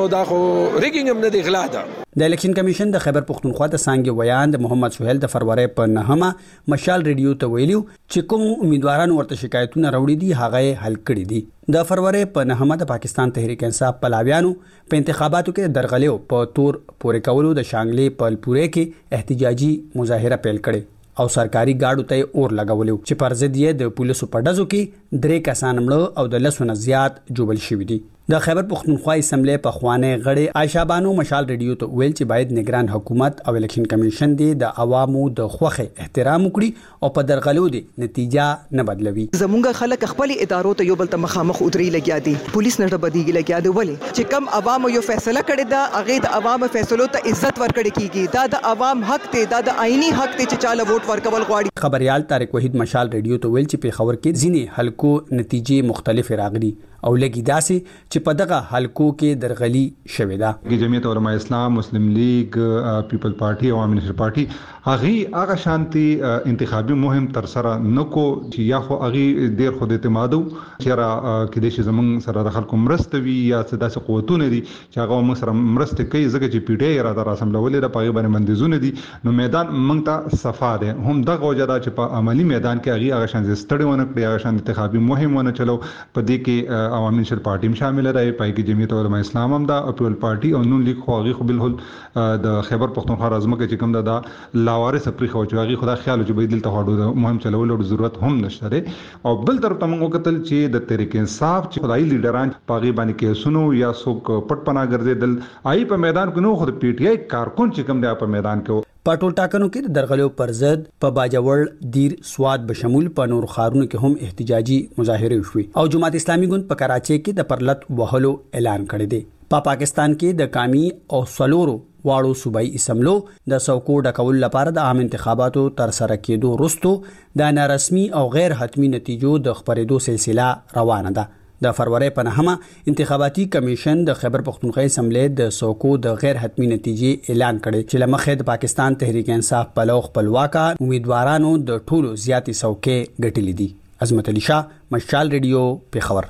دا خو ریګینګ هم نه دی غلا ده.
د الیکشن کمیشن د خیبر پختونخوا د څنګه ویان د محمد سہیل د فروری په 9 مشال ریډیو ته ویلو چې کوم امیدوارانو ورته شکایتونه راوړي دي هغه حل کړي دي. د فروری په 9 د پاکستان تحریک انصاف پلاویانو په انتخاباتو کې درغلیو په تور پورې کولو د شانګلې په پورې کې احتجاجي مظاهره پیل کړي او سرکاري گاډو ته اور لګولو چې پر ضد یې د پولیسو په ډزو کې 3 کسان مړه او د 10 نه زیات جوړل شوی دي. د خیبر پختونخوا اسمبلی په خوانه غړي عائشہ بانو مشال ریډیو ته ویل چې باید نگران حکومت او الیکشن کمیشن د عوامو د خوخه احترام وکړي او په درغلو دي نتیجه نه بدلوي.
زمونږ خلک خپل ادارو ته یو بل ته مخامخ اتري لګیا دي، پولیس نه بدیږي لګیا دي، ولی چې کم عوام یو فیصله کړي دا هغه د عوام فیصلو ته عزت ورکړي کیږي. دا د عوام حق دی، دا د آئینی حق دی چې چاله ووټ ورکول غواړي.
خبريال طارق وحید مشال ریډیو ته ویل چې په خبر کې ځینې حلقو نتیجې مختلف راغلي او لګي داسي چې په دغه حلقو کې درغلي شوې ده.
جمعیت علماء اسلام، مسلم لیگ، پیپل پارټي، عوامي نشر پارټي هغه شانتي انتخابي مهم تر سره نکو چې یا خو هغه ډیر خود اعتمادو چې را کې د زمون سره د خلکو مرستوي یا داسې قوتونه دي چې هغه موږ سره مرسته کوي ځکه چې پیډه را در اسمبلولې د پاغي باندې بندیزونه دي. نو میدان موږ ته صفا ده هم دغه وجدا چې په عملی میدان کې هغه شان ستړي ونه کړی، هغه شان انتخابي مهم ونه چلو. په دې کې عوامي نشر پارټي هم شامل راي پای کې جمعیت علماء اسلام هم دا پیپل پارټي او نون لیگ خو هغه بالکل د خیبر پختونخوا رازمه کې کوم دا لاوارث پرې خو چې هغه خدا خیال چې به دلته هډو مهم چلولو ضرورت هم نشته. او بل طرف ته موږ کتل چې د تحریک انصاف چې خدای لیډران پاغي باندې کې سنو یا څوک پټ پنا ګرځیدل آی په میدان کې نو خو د پی ټی آی کارکون چې کوم دی په میدان کې
په ټول ټاکنو کې د درغلیو پر ضد په باجوړ، دیر، سواد بشمول په نور خارونو کې هم احتجاجي مظاهره وشوي او جماعت اسلامي ګوند په کراچۍ کې د پرلط وهلو اعلان کړی دی. په پاکستان کې د کامی او سلورو واړو صوبایي اسمبلو د سوکو ډکول لپاره د عام انتخاباتو تر سره کېدو وروسته د نارسمي او غیر حتمی نتیجو د خبرېدو سلسله روانه ده. د فروری په 9 انتخاباتي کمیشن د خیبر پختونخوا اسمبلی د سوکو د غیر حتمی نتیجې اعلان کړي چې لمخې د پاکستان تحریک انصاف په لوخ خپلواکه امیدوارانو د ټولو زیاتې سوکې ګټلې دي. عظمت علي شاه، مشال ریډیو، پیښور.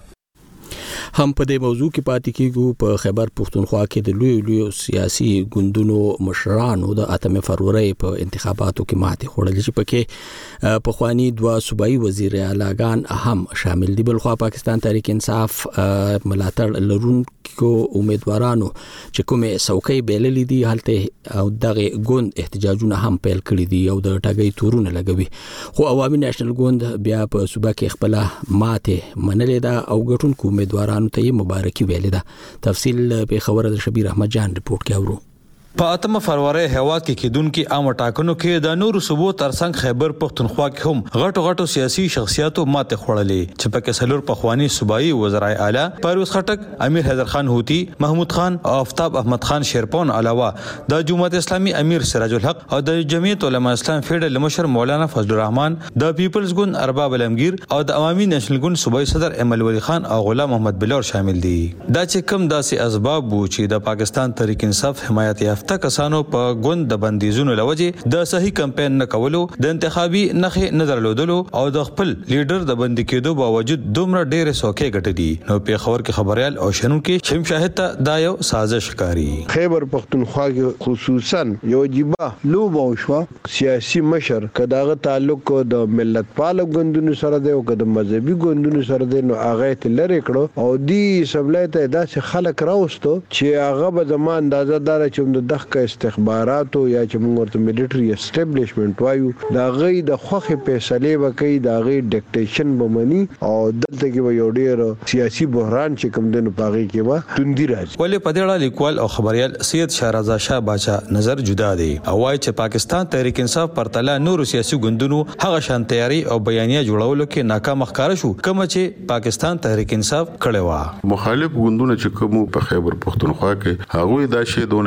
هم په دې موضوع کې پاتې کېږو. په خیبر پختونخوا کې د لوی سیاسي ګوندونو مشرانو د 8 فروری په انتخاباتو کې ماتې خوړلې چې پکې په خواني 2 صوبایي وزیر اعلیګان هم شامل دي. بل خو پاکستان تحریک انصاف ملاتړ لرونکو امیدوارانو چې کومه څوکۍ بیللې دي هلته او دغه ګوند احتجاجونه هم پیل کړي دي او د ټاګي تورونه لګوي. خو عوامي نېشنل ګوند بیا په صوبه کې خپل ماته منلې ده او ګټونکو امیدوارانو ته مبارکي ویلې ده. تفصیل په خبره د شبیر احمد جان رپورت کې اورو.
په 8 فروری هوا کې کېدونکو عام ټاکنو کې د نورو صوبو ترڅنګ خیبر پختونخوا کې هم غټو سیاسي شخصیتو ماته خوړلې چې پکې سلور پخوانی صوبایي وزرای اعلی پرویز خټک، امیر حیدر خان هوتی، محمود خان او آفتاب احمد خان شیرپون علاوه د جماعت اسلامي امیر سراج الحق او د جمعیت علماء اسلام فیډرل مشر مولانا فضل الرحمن، د پیپلز ګوند ارباب علمگیر او د عوامي نېشنل ګوند صوبایي صدر احمد ولی خان او غلام محمد بلور شامل دي. دا چې کوم داسې اسباب وو چې د پاکستان تحریک انصاف حمایت یافته کسانو په ګوند د بندیزونو لوجه د صحیح کمپاین نه کولو، د انتخابي نخې نه درلودلو او د خپل لیډر د بندي کېدو باوجود دومره ډېر سوکې ګټلې. نو په خبر کې خبريال او شنو کې شم شاهد ته دا یو سازش کاری.
خیبر پختونخوا کې خصوصا یو جيبه لوب او شوا سیاسي مشر کداغه تعلق د ملت پال ګوندونو سره دی او د مذهبي ګوندونو سره دی، نو هغه ته لری کړو او دی سبلایته داسې خلک راوستو چې هغه به زمان اندازه دار چې د دغه استخباراتو یا چې موږ ورته ملټري اسټابلیشمنت وایو دا غي د خوخه فیصله وکي، دا غي ډیکټیشن بمني او دلته کې یو ډیر سیاسي بحران چې کوم دنه پاغي کې وا توندي راځي.
ولې په دې اړه لیکوال او خبريال سید شهرزاد شاه باچا نظر جدا دي او وايي چې پاکستان تحریک انصاف پر تله نور سیاسي ګوندونو هغه شان تیاری او بیانیه جوړولو کې ناکام ښکار شو کوم چې پاکستان تحریک انصاف کړي وا.
مخالف ګوندونه چې کوم په خیبر پختونخوا کې هغه دا شی دونه سنجیده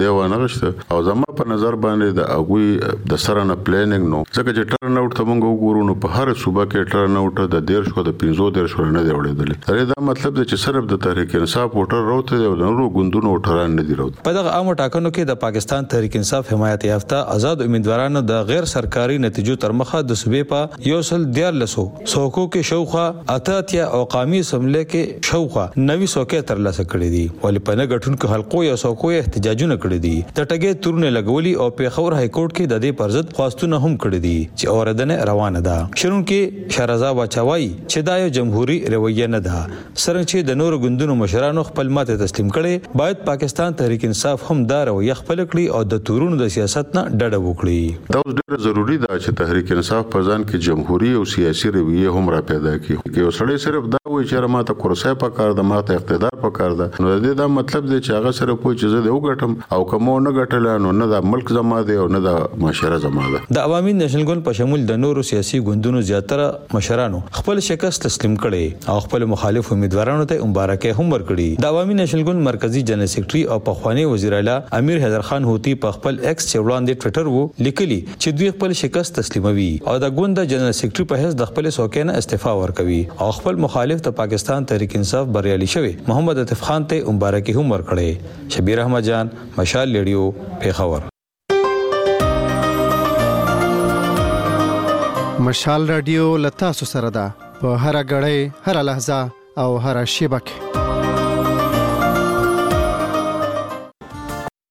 دی و نه غشته او زما په نظر باندې د اغوی د سره نه پلانینګ نو ځکه چې ټرن اوټ ته موږ وګورو نو په هر صوبه کې ټرن اوټ د 1.5 کو د 15 نه دی وړېدل دا مطلب دی چې صرف د تحریک انصاف ووټر راوته دی او د نورو ګوندونو ووټران نه دی راوته
په دغه عام ټاکنو کې د پاکستان تحریک انصاف حمایت یافته آزاد امیدوارانو د غیر سرکاري نتیجو تر مخه د صوبې په یو سل 1400 سوکو کې شوخه اتاتیا او قومي سملې کې شوخه 900 تر لاسه کړې دي ولې په نګټون کې حلقو یا سوکو احتجاجونه کړې دي د ټګې تورونه لګولي او په خور های کورټ کې د دې پرځد خواستونه هم کړې دي چې اوردنه روانه ده شرون کې شهرزاد بچوي چې دا یو جمهوریت رویه نه ده سره چې د نورو ګوندونو مشرانو خپل ماته تسلیم کړي باید پاکستان تحریک انصاف هم دا رویه خپل کړي او د تورونو د سیاست نه ډډه وکړي
دا ډېر ضروری ده چې تحریک انصاف په ځان کې جمهوریت او سیاسي رویه هم را پیدا کړي چې وسړی صرف دا وایي چې ماته کرسي په کار ده ماته اقتدار په کار ده نو دا مطلب دی چې هغه سره په چې زه د وګټم او کوم نه ګټل نو نه د ملک زما دی او نه د معاشره زما ده
د عوامي نېشنل ګوند په شمول د نورو سیاسي ګوندونو زیاتره مشرانو خپل شکست تسلیم کړي او خپل مخالف امیدوارانو ته مبارکي هم ورکړي د عوامي نېشنل ګوند مرکزی جنرال سیکریټري او پخوانی وزیر اعلی امیر حیدر خان هوتی په خپل ایکس چولاندې ټوئیټر وو لیکلي چې دوی خپل شکست تسلیموي او د ګوند جنرال سیکریټري په حیث د خپل سوکینه استعفا ورکوي او خپل مخالف ته پاکستان تحریک انصاف بریالي شوی محمد عطف خان ته مبارکي هم ورکړي شبیر احمد جان مشال ریډیو پیښور
مشال رادیو لتا سره ده په هر غړې هر لحظه او هر شیبه کې